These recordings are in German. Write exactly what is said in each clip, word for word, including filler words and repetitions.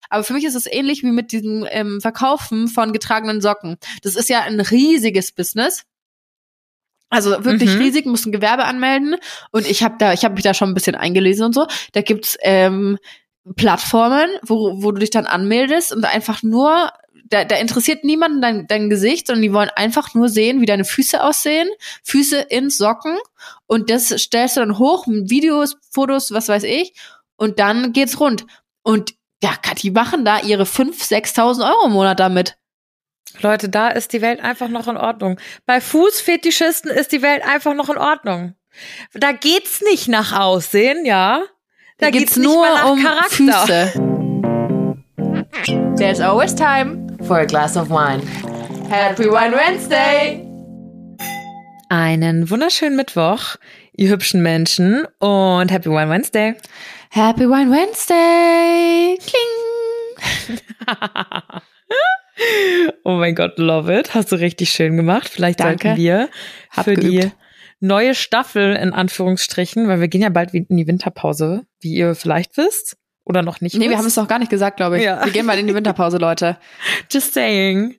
Aber für mich ist es ähnlich wie mit diesem ähm, Verkaufen von getragenen Socken. Das ist ja ein riesiges Business. Also wirklich Mhm. riesig, muss ein Gewerbe anmelden. Und ich habe da, ich habe mich da schon ein bisschen eingelesen und so. Da gibt's ähm, Plattformen, wo, wo du dich dann anmeldest und einfach nur, da, da interessiert niemanden dein, dein Gesicht, sondern die wollen einfach nur sehen, wie deine Füße aussehen. Füße in Socken. Und das stellst du dann hoch, Videos, Fotos, was weiß ich. Und dann geht's rund. Und ja, die machen da ihre fünftausend, sechstausend Euro im Monat damit. Leute, da ist die Welt einfach noch in Ordnung. Bei Fußfetischisten ist die Welt einfach noch in Ordnung. Da geht's nicht nach Aussehen, ja. Da, Da geht's geht's nicht nur mal nach um Charakter. Füße. There's always time For a glass of wine. Happy Wine Wednesday. Einen wunderschönen Mittwoch, ihr hübschen Menschen, und Happy Wine Wednesday. Happy Wine Wednesday. Kling. Oh mein Gott, love it. Hast du richtig schön gemacht. Vielleicht Danke. sollten wir Hab für geübt. die neue Staffel in Anführungsstrichen, weil wir gehen ja bald in die Winterpause, wie ihr vielleicht wisst oder noch nicht Nee, wisst. wir haben es noch gar nicht gesagt, glaube ich. Ja. Wir gehen mal in die Winterpause, Leute. Just saying.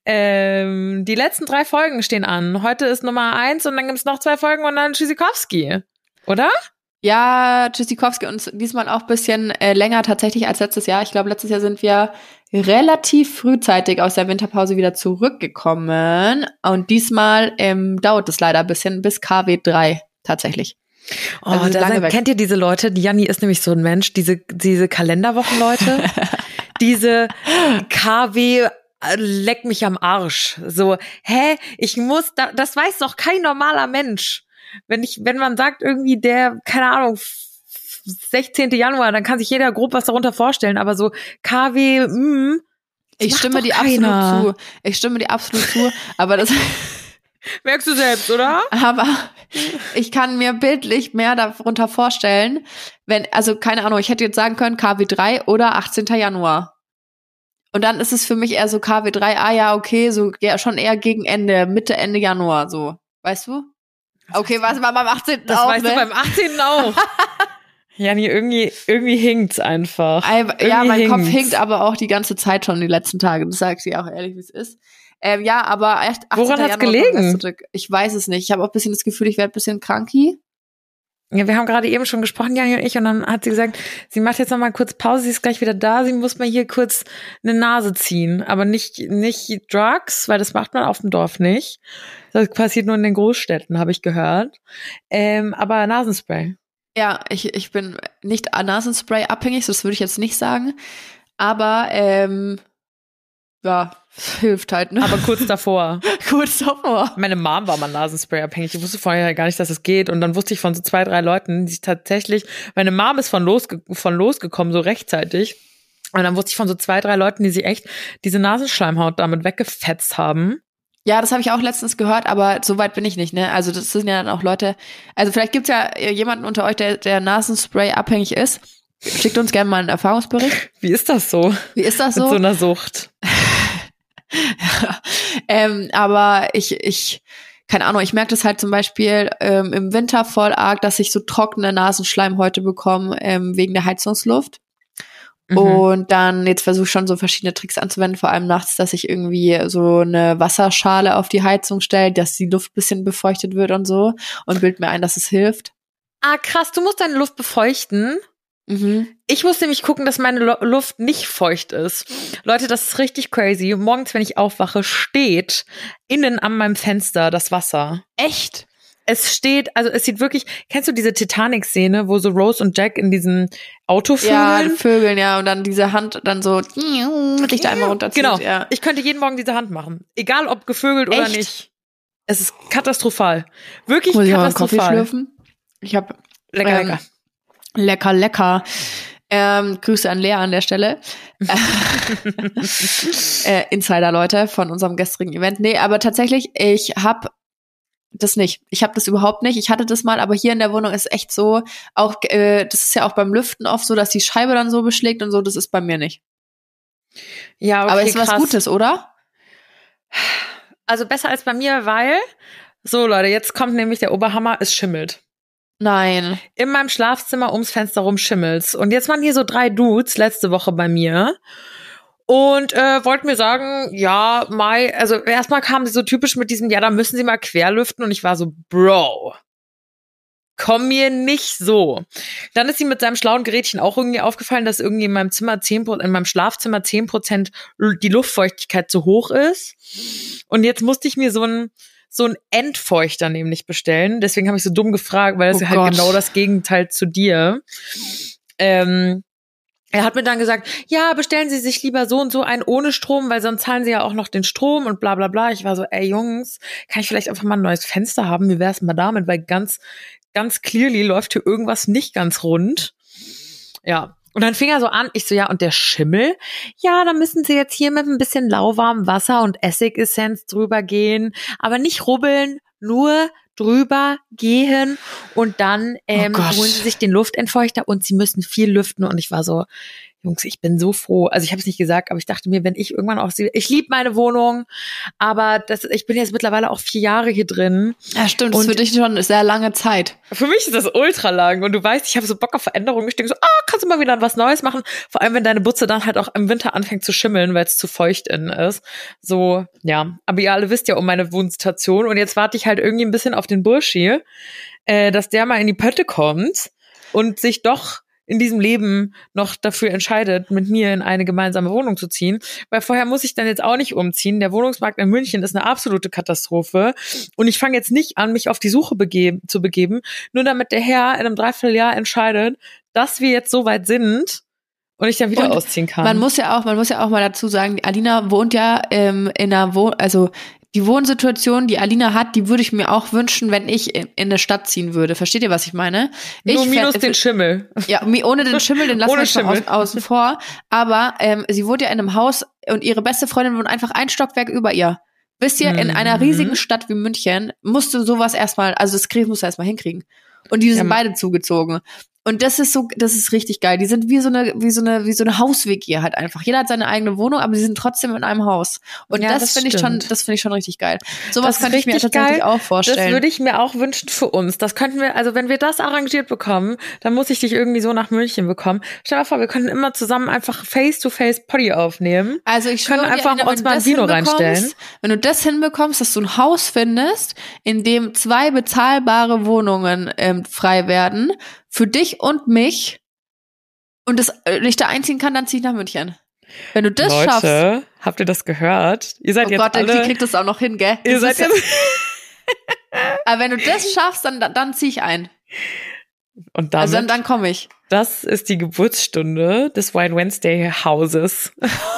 Ähm, die letzten drei Folgen stehen an. Heute ist Nummer eins und dann gibt's noch zwei Folgen und dann Tschüssikowski. Oder? Ja, Tschüssikowski, und diesmal auch ein bisschen äh, länger tatsächlich als letztes Jahr. Ich glaube, letztes Jahr sind wir relativ frühzeitig aus der Winterpause wieder zurückgekommen. Und diesmal ähm, dauert es leider ein bisschen bis K W drei tatsächlich. Oh, Also da lange sind, weg. kennt ihr diese Leute? Die Janni ist nämlich so ein Mensch, diese, diese Kalenderwochenleute, diese K W äh, leck mich am Arsch. So, hä, ich muss, da, das weiß doch kein normaler Mensch. Wenn ich, wenn man sagt irgendwie der, keine Ahnung, sechzehnten Januar, dann kann sich jeder grob was darunter vorstellen, aber so K W, mh, Ich macht stimme doch dir keiner. absolut zu. Ich stimme dir absolut zu. Aber das, Merkst du selbst, oder? aber ich kann mir bildlich mehr darunter vorstellen, wenn, also keine Ahnung, ich hätte jetzt sagen können K W drei oder achtzehnten Januar. Und dann ist es für mich eher so K W drei, ah ja, okay, so ja, schon eher gegen Ende, Mitte, Ende Januar, so. Weißt du? Okay, was war beim achtzehnten Das auch, weißt ne? du beim achtzehnten auch. Janni, irgendwie, irgendwie hinkt's einfach. Ei, ja, Irgendwie mein Kopf hinkt's. hinkt aber auch die ganze Zeit schon die letzten Tage. Das sage ich dir auch ehrlich, wie es ist. Ähm, ja, aber echt achtzehnten Woran hat's Januar kommt gelegen? das zurück. Ich weiß es nicht. Ich habe auch ein bisschen das Gefühl, ich werde ein bisschen kranky. Ja, wir haben gerade eben schon gesprochen, Janni und ich, und dann hat sie gesagt, sie macht jetzt noch mal kurz Pause, sie ist gleich wieder da, sie muss mal hier kurz eine Nase ziehen, aber nicht nicht Drugs, weil das macht man auf dem Dorf nicht. Das passiert nur in den Großstädten, habe ich gehört. Ähm, aber Nasenspray. Ja, ich, ich bin nicht Nasenspray abhängig, das würde ich jetzt nicht sagen. Aber, ähm, ja, hilft halt, ne? Aber kurz davor. kurz davor. Meine Mom war mal Nasenspray abhängig. Ich wusste vorher gar nicht, dass es geht. Und dann wusste ich von so zwei, drei Leuten, die tatsächlich, meine Mom ist von, losge von losgekommen, so rechtzeitig. Und dann wusste ich von so zwei, drei Leuten, die sich echt diese Nasenschleimhaut damit weggefetzt haben. Ja, das habe ich auch letztens gehört, aber so weit bin ich nicht, ne? Also das sind ja dann auch Leute, also vielleicht gibt's ja jemanden unter euch, der, der Nasenspray abhängig ist. Schickt uns gerne mal einen Erfahrungsbericht. Wie ist das so? Wie ist das Mit so? so einer Sucht? ähm, aber ich, ich, keine Ahnung, ich merke das halt zum Beispiel ähm, im Winter voll arg, dass ich so trockene Nasenschleimhäute bekomme ähm, wegen der Heizungsluft. Mhm. Und dann, jetzt versuche ich schon so verschiedene Tricks anzuwenden, vor allem nachts, dass ich irgendwie so eine Wasserschale auf die Heizung stelle, dass die Luft ein bisschen befeuchtet wird und so, und bild mir ein, dass es hilft. Ah, krass, du musst deine Luft befeuchten. Mhm. Ich muss nämlich gucken, dass meine Lo- Luft nicht feucht ist. Leute, das ist richtig crazy. Morgens, wenn ich aufwache, steht innen an meinem Fenster das Wasser. Echt? Es steht, also es sieht wirklich, kennst du diese Titanic-Szene, wo so Rose und Jack in diesem Auto Ja, vögeln? Vögeln, ja, und dann diese Hand dann so dich da einmal runterzieht. Genau. Ja. Ich könnte jeden Morgen diese Hand machen. Egal ob gevögelt oder Echt? nicht. Es ist katastrophal. Wirklich Muss ich mal einen Kaffee katastrophal. schlürfen? Ich habe Lecker, ähm, lecker. Lecker, lecker. Ähm, Grüße an Lea an der Stelle. äh, Insider-Leute von unserem gestrigen Event. Nee, aber tatsächlich, ich habe das nicht. Ich habe das überhaupt nicht. Ich hatte das mal, aber hier in der Wohnung ist echt so, auch äh, das ist ja auch beim Lüften oft so, dass die Scheibe dann so beschlägt und so, das ist bei mir nicht. Ja, okay, aber ist was krass. Gutes, oder? Also besser als bei mir, weil, so Leute, jetzt kommt nämlich der Oberhammer, es schimmelt. Nein. In meinem Schlafzimmer ums Fenster rum schimmelt's. Und jetzt waren hier so drei Dudes letzte Woche bei mir und äh, wollten mir sagen, ja, Mai, also erstmal kamen sie so typisch mit diesem, ja, da müssen sie mal querlüften. Und ich war so, Bro, komm mir nicht so. Dann ist ihm mit seinem schlauen Gerätchen auch irgendwie aufgefallen, dass irgendwie in meinem Zimmer zehn Prozent, in meinem Schlafzimmer zehn Prozent die Luftfeuchtigkeit zu hoch ist. Und jetzt musste ich mir so ein so ein Entfeuchter nämlich bestellen. Deswegen habe ich so dumm gefragt, weil das Oh ist halt Gott. genau das Gegenteil zu dir. Ähm, er hat mir dann gesagt, ja, bestellen Sie sich lieber so und so einen ohne Strom, weil sonst zahlen Sie ja auch noch den Strom und bla bla bla. Ich war so, ey Jungs, kann ich vielleicht einfach mal ein neues Fenster haben? Wie wär's mal damit? Weil ganz, ganz clearly läuft hier irgendwas nicht ganz rund. Ja. Und dann fing er so an, ich so, ja, und der Schimmel? Ja, da müssen Sie jetzt hier mit ein bisschen lauwarmem Wasser und Essigessenz drüber gehen, aber nicht rubbeln, nur drüber gehen und dann ähm, Oh Gott. holen Sie sich den Luftentfeuchter und Sie müssen viel lüften. Und ich war so, Jungs, ich bin so froh. Also ich habe es nicht gesagt, aber ich dachte mir, wenn ich irgendwann auch sehe, ich liebe meine Wohnung, aber das, ich bin jetzt mittlerweile auch vier Jahre hier drin. Ja, stimmt, das ist Und für dich schon eine sehr lange Zeit. für mich ist das ultra lang und du weißt, ich habe so Bock auf Veränderungen. Ich denke so, ah, kannst du mal wieder was Neues machen? Vor allem, wenn deine Butze dann halt auch im Winter anfängt zu schimmeln, weil es zu feucht innen ist. So, ja. Aber ihr alle wisst ja um meine Wohnsituation und jetzt warte ich halt irgendwie ein bisschen auf den Burschi, äh, dass der mal in die Pötte kommt und sich doch in diesem Leben noch dafür entscheidet, mit mir in eine gemeinsame Wohnung zu ziehen. Weil vorher muss ich dann jetzt auch nicht umziehen. Der Wohnungsmarkt in München ist eine absolute Katastrophe. Und ich fange jetzt nicht an, mich auf die Suche begeben, zu begeben, nur damit der Herr in einem Dreivierteljahr entscheidet, dass wir jetzt so weit sind und ich dann wieder Und ausziehen kann. Man muss ja auch, man muss ja auch mal dazu sagen, die Alina wohnt ja ähm, in einer Wohn, also die Wohnsituation, die Alina hat, die würde ich mir auch wünschen, wenn ich in, in eine Stadt ziehen würde. Versteht ihr, was ich meine? Nur ich minus fä- den Schimmel. Ja, mi- ohne den Schimmel, den lassen Ohne wir jetzt mal Schimmel. aus, außen vor. Aber ähm, sie wohnt ja in einem Haus und ihre beste Freundin wohnt einfach ein Stockwerk über ihr. Wisst ihr, in einer Mhm. riesigen Stadt wie München musst du sowas erstmal, also das Krieg musst du erstmal hinkriegen. Und die sind Ja, beide zugezogen. Und das ist so, das ist richtig geil. Die sind wie so eine, wie so eine, wie so eine Haus-W G halt einfach. Jeder hat seine eigene Wohnung, aber sie sind trotzdem in einem Haus. Und Ja, das, das finde ich schon, stimmt. das finde ich schon richtig geil. Sowas Das ist könnte ich mir richtig tatsächlich geil. auch vorstellen. Das würde ich mir auch wünschen für uns. Das könnten wir, also wenn wir das arrangiert bekommen, dann muss ich dich irgendwie so nach München bekommen. Stell dir mal vor, wir könnten immer zusammen einfach face-to-face Poddy aufnehmen. Also ich können schwöre dir, einfach Alina, uns wenn mal du ein das Vino hinbekommst- reinstellen. Wenn du das hinbekommst, dass du ein Haus findest, in dem zwei bezahlbare Wohnungen ähm, frei werden, für dich und mich, und das äh, ich da einziehen kann, dann zieh ich nach München. Wenn du das schaffst, Leute, habt ihr das gehört? Ihr seid oh jetzt Gott, alle... die kriegt das auch noch hin, gell? ihr Das seid ist- jetzt... Aber wenn du das schaffst, dann, dann, dann zieh ich ein. Und damit, Also dann, dann komme ich. das ist die Geburtsstunde des Wine Wednesday Hauses.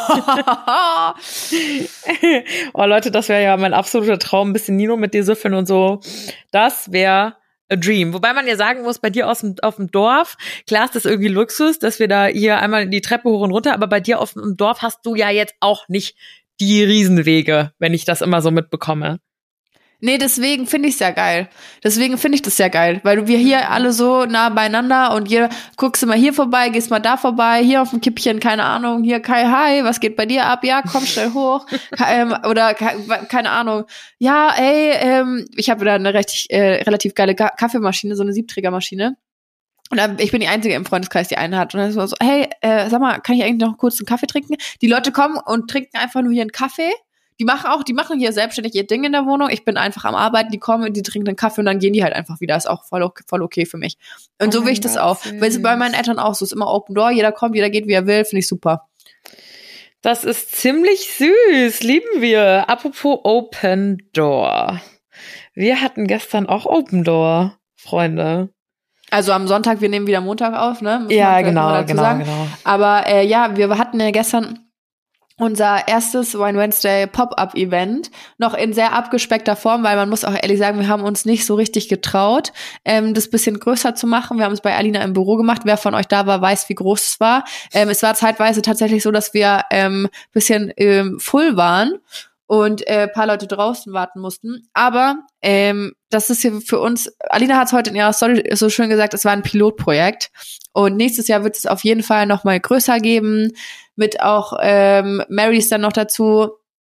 Oh Leute, das wäre ja mein absoluter Traum, ein bisschen Nino mit dir süffeln und so. Das wäre a dream. Wobei man ja sagen muss, bei dir aus dem, auf dem Dorf, klar ist das irgendwie Luxus, dass wir da hier einmal die Treppe hoch und runter, aber bei dir auf dem Dorf hast du ja jetzt auch nicht die Riesenwege, wenn ich das immer so mitbekomme. Nee, deswegen finde ich es ja geil. Deswegen finde ich das ja geil, weil wir hier alle so nah beieinander und jeder, guckst du mal hier vorbei, gehst mal da vorbei, hier auf dem Kippchen, keine Ahnung, hier Kai, hi, was geht bei dir ab? Ja, komm schnell hoch. ähm, oder keine Ahnung. Ja, ey, ähm, ich habe wieder eine richtig, äh, relativ geile Ga- Kaffeemaschine, so eine Siebträgermaschine. Und dann, ich bin die Einzige im Freundeskreis, die eine hat. Und dann ist man so, hey, äh, sag mal, kann ich eigentlich noch kurz einen Kaffee trinken? Die Leute kommen und trinken einfach nur hier einen Kaffee. Die machen auch, die machen hier selbstständig ihr Ding in der Wohnung. Ich bin einfach am Arbeiten, die kommen, die trinken den Kaffee und dann gehen die halt einfach wieder. Ist auch voll okay, voll okay für mich. Und Oh so will mein ich das Gott, auch. süß. Weil es bei meinen Eltern auch so ist, immer Open Door, jeder kommt, jeder geht, wie er will, finde ich super. Das ist ziemlich süß, lieben wir. Apropos Open Door. Wir hatten gestern auch Open Door, Freunde. Also am Sonntag, wir nehmen wieder Montag auf, ne? Muss Ja, man vielleicht genau, mal dazu genau, sagen. genau. Aber äh, ja, wir hatten ja gestern unser erstes Wine Wednesday Pop-Up-Event, noch in sehr abgespeckter Form, weil man muss auch ehrlich sagen, wir haben uns nicht so richtig getraut, ähm, das bisschen größer zu machen. Wir haben es bei Alina im Büro gemacht. Wer von euch da war, weiß, wie groß es war. Ähm, es war zeitweise tatsächlich so, dass wir ähm, bisschen ähm, full waren und äh, paar Leute draußen warten mussten. Aber ähm, das ist hier für uns, Alina hat es heute in ihrer Story so schön gesagt, es war ein Pilotprojekt. Und nächstes Jahr wird es auf jeden Fall noch mal größer geben, mit auch ähm, Marys dann noch dazu.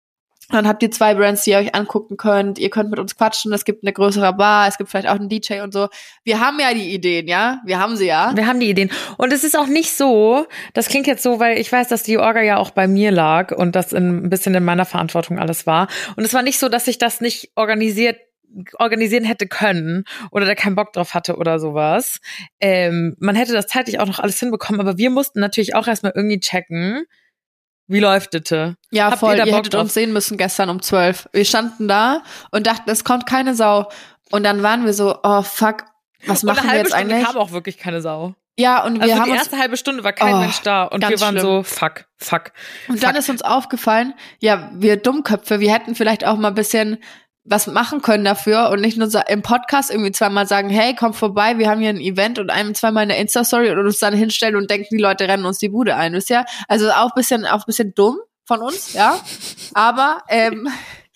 Dann habt ihr zwei Brands, die ihr euch angucken könnt. Ihr könnt mit uns quatschen. Es gibt eine größere Bar. Es gibt vielleicht auch einen D J und so. Wir haben ja die Ideen, ja? Wir haben sie ja. Wir haben die Ideen. Und es ist auch nicht so, das klingt jetzt so, weil ich weiß, dass die Orga ja auch bei mir lag und das in, ein bisschen in meiner Verantwortung alles war. Und es war nicht so, dass ich das nicht organisiert organisieren hätte können oder da keinen Bock drauf hatte oder sowas. Ähm, man hätte das zeitlich auch noch alles hinbekommen, aber wir mussten natürlich auch erstmal irgendwie checken, wie läuft das? Ja, Habt voll. ihr, da Ihr Bock hättet drauf? uns sehen müssen gestern um zwölf. Wir standen da und dachten, es kommt keine Sau. Und dann waren wir so, oh fuck, was machen wir jetzt Stunde eigentlich? kam auch wirklich keine Sau. Ja, und wir also haben die uns erste halbe Stunde war kein oh, Mensch da und wir waren schlimm. so, fuck, fuck. Und fuck. dann ist uns aufgefallen, ja, wir Dummköpfe, wir hätten vielleicht auch mal ein bisschen was machen können dafür und nicht nur so im Podcast irgendwie zweimal sagen, hey, komm vorbei, wir haben hier ein Event und einem zweimal eine Insta-Story und uns dann hinstellen und denken, die Leute rennen uns die Bude ein, wisst ihr? Also auch ein bisschen, auch ein bisschen dumm von uns, ja. Aber ähm,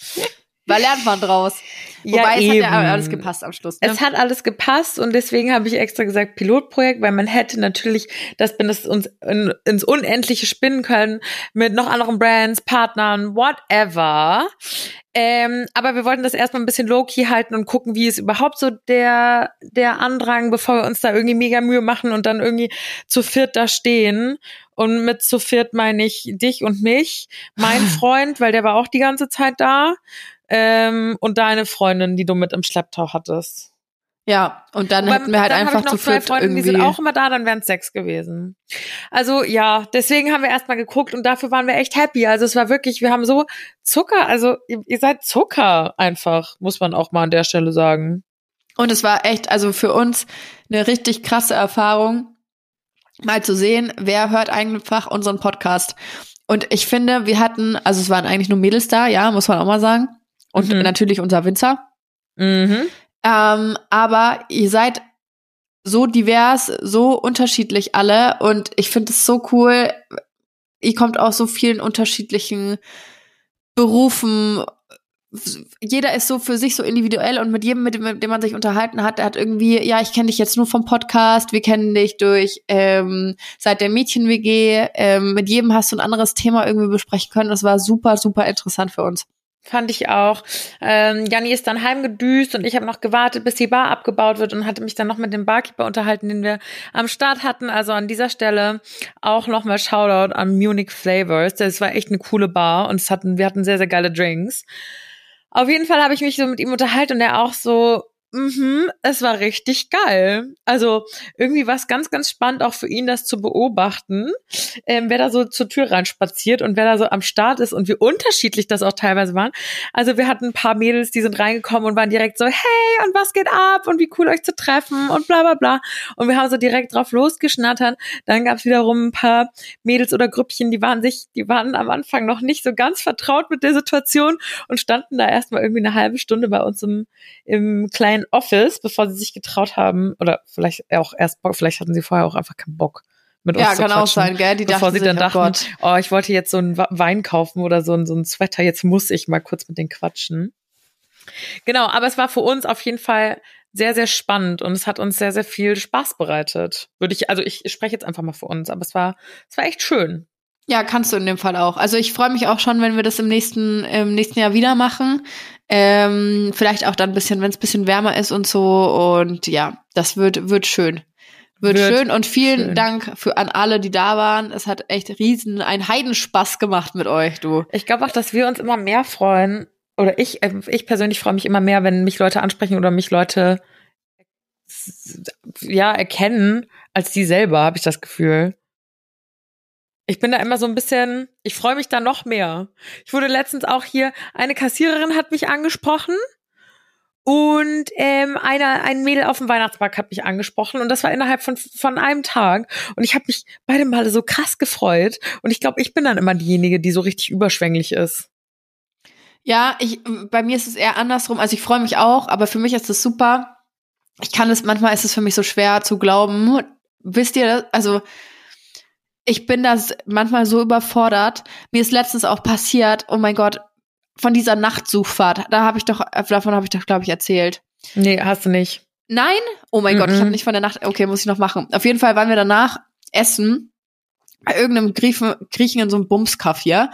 da lernt man draus. Ja, Wobei, es eben. hat ja alles gepasst am Schluss. Ne? Es hat alles gepasst und deswegen habe ich extra gesagt Pilotprojekt, weil man hätte natürlich das, wenn es uns in, ins Unendliche spinnen können mit noch anderen Brands, Partnern, whatever. Ähm, aber wir wollten das erstmal ein bisschen low-key halten und gucken, wie ist überhaupt so der der Andrang, bevor wir uns da irgendwie mega Mühe machen und dann irgendwie zu viert da stehen. Und mit zu viert meine ich dich und mich, mein Freund, weil der war auch die ganze Zeit da, ähm, und deine Freundin, die du mit im Schlepptau hattest. Ja, und dann Wobei, hätten wir halt dann einfach noch zu zwei viert Freunde, irgendwie. Die sind auch immer da, dann wären es sechs gewesen. Also ja, deswegen haben wir erstmal geguckt und dafür waren wir echt happy. Also es war wirklich, wir haben so Zucker, also ihr, ihr seid Zucker einfach, muss man auch mal an der Stelle sagen. Und es war echt, also für uns eine richtig krasse Erfahrung, mal zu sehen, wer hört einfach unseren Podcast. Und ich finde, wir hatten, also es waren eigentlich nur Mädels da, ja, muss man auch mal sagen. Und Mhm. natürlich unser Winzer. Mhm. Ähm, aber ihr seid so divers, so unterschiedlich alle und ich finde es so cool. Ihr kommt aus so vielen unterschiedlichen Berufen. Jeder ist so für sich so individuell und mit jedem, mit dem, mit dem man sich unterhalten hat, der hat irgendwie, ja, ich kenne dich jetzt nur vom Podcast, wir kennen dich durch ähm, seit der Mädchen-W G. Ähm, mit jedem hast du ein anderes Thema irgendwie besprechen können. Das war super, super interessant für uns. Fand ich auch. Ähm, Janni ist dann heimgedüst und ich habe noch gewartet, bis die Bar abgebaut wird und hatte mich dann noch mit dem Barkeeper unterhalten, den wir am Start hatten. Also an dieser Stelle auch nochmal Shoutout an Munich Flavors. Das war echt eine coole Bar und es hatten, wir hatten sehr, sehr geile Drinks. Auf jeden Fall habe ich mich so mit ihm unterhalten und er auch so, mhm, es war richtig geil. Also irgendwie war es ganz, ganz spannend auch für ihn, das zu beobachten, ähm, wer da so zur Tür reinspaziert und wer da so am Start ist und wie unterschiedlich das auch teilweise waren. Also wir hatten ein paar Mädels, die sind reingekommen und waren direkt so, hey, und was geht ab und wie cool euch zu treffen und bla bla bla. Und wir haben so direkt drauf losgeschnattert. Dann gab es wiederum ein paar Mädels oder Grüppchen, die waren sich, die waren am Anfang noch nicht so ganz vertraut mit der Situation und standen da erstmal irgendwie eine halbe Stunde bei uns im, im kleinen Office, bevor sie sich getraut haben, oder vielleicht auch erst Bock, vielleicht hatten sie vorher auch einfach keinen Bock mit uns Ja, zu kann quatschen, auch sein, gell? Die bevor dachten sie dann sich, oh dachten, Gott. oh, ich wollte jetzt so einen Wein kaufen oder so, so einen Sweater, jetzt muss ich mal kurz mit denen quatschen. Genau, aber es war für uns auf jeden Fall sehr, sehr spannend und es hat uns sehr, sehr viel Spaß bereitet. Würde ich, also ich spreche jetzt einfach mal für uns, aber es war, es war echt schön. Ja, kannst du in dem Fall auch. Also ich freue mich auch schon, wenn wir das im nächsten im nächsten Jahr wieder machen. Ähm, vielleicht auch dann ein bisschen, wenn es ein bisschen wärmer ist und so. Und ja, das wird wird schön. Wird, Wird schön. Und vielen schön. Dank für an alle, die da waren. Es hat echt riesen, ein Heidenspaß gemacht mit euch, du. Ich glaube auch, dass wir uns immer mehr freuen, oder ich, äh, ich persönlich freue mich immer mehr, wenn mich Leute ansprechen oder mich Leute ja erkennen, als die selber, habe ich das Gefühl. Ich bin da immer so ein bisschen, ich freue mich da noch mehr. Ich wurde letztens auch hier, eine Kassiererin hat mich angesprochen und ähm, eine, ein Mädel auf dem Weihnachtsmarkt hat mich angesprochen und das war innerhalb von von einem Tag und ich habe mich beide Male so krass gefreut und ich glaube, ich bin dann immer diejenige, die so richtig überschwänglich ist. Ja, ich bei mir ist es eher andersrum. Also ich freue mich auch, aber für mich ist es super. Ich kann es, manchmal ist es für mich so schwer zu glauben. Wisst ihr, also ich bin da manchmal so überfordert. Mir ist letztens auch passiert, oh mein Gott, von dieser Nachtsuchfahrt. Da habe ich doch, davon habe ich doch, glaube ich, erzählt. Nee, hast du nicht. Nein? Oh mein Mhm. Gott, ich habe nicht von der Nacht, okay, muss ich noch machen. Auf jeden Fall waren wir danach essen bei irgendeinem Griechen, Griechen in so einem Bumskaff hier.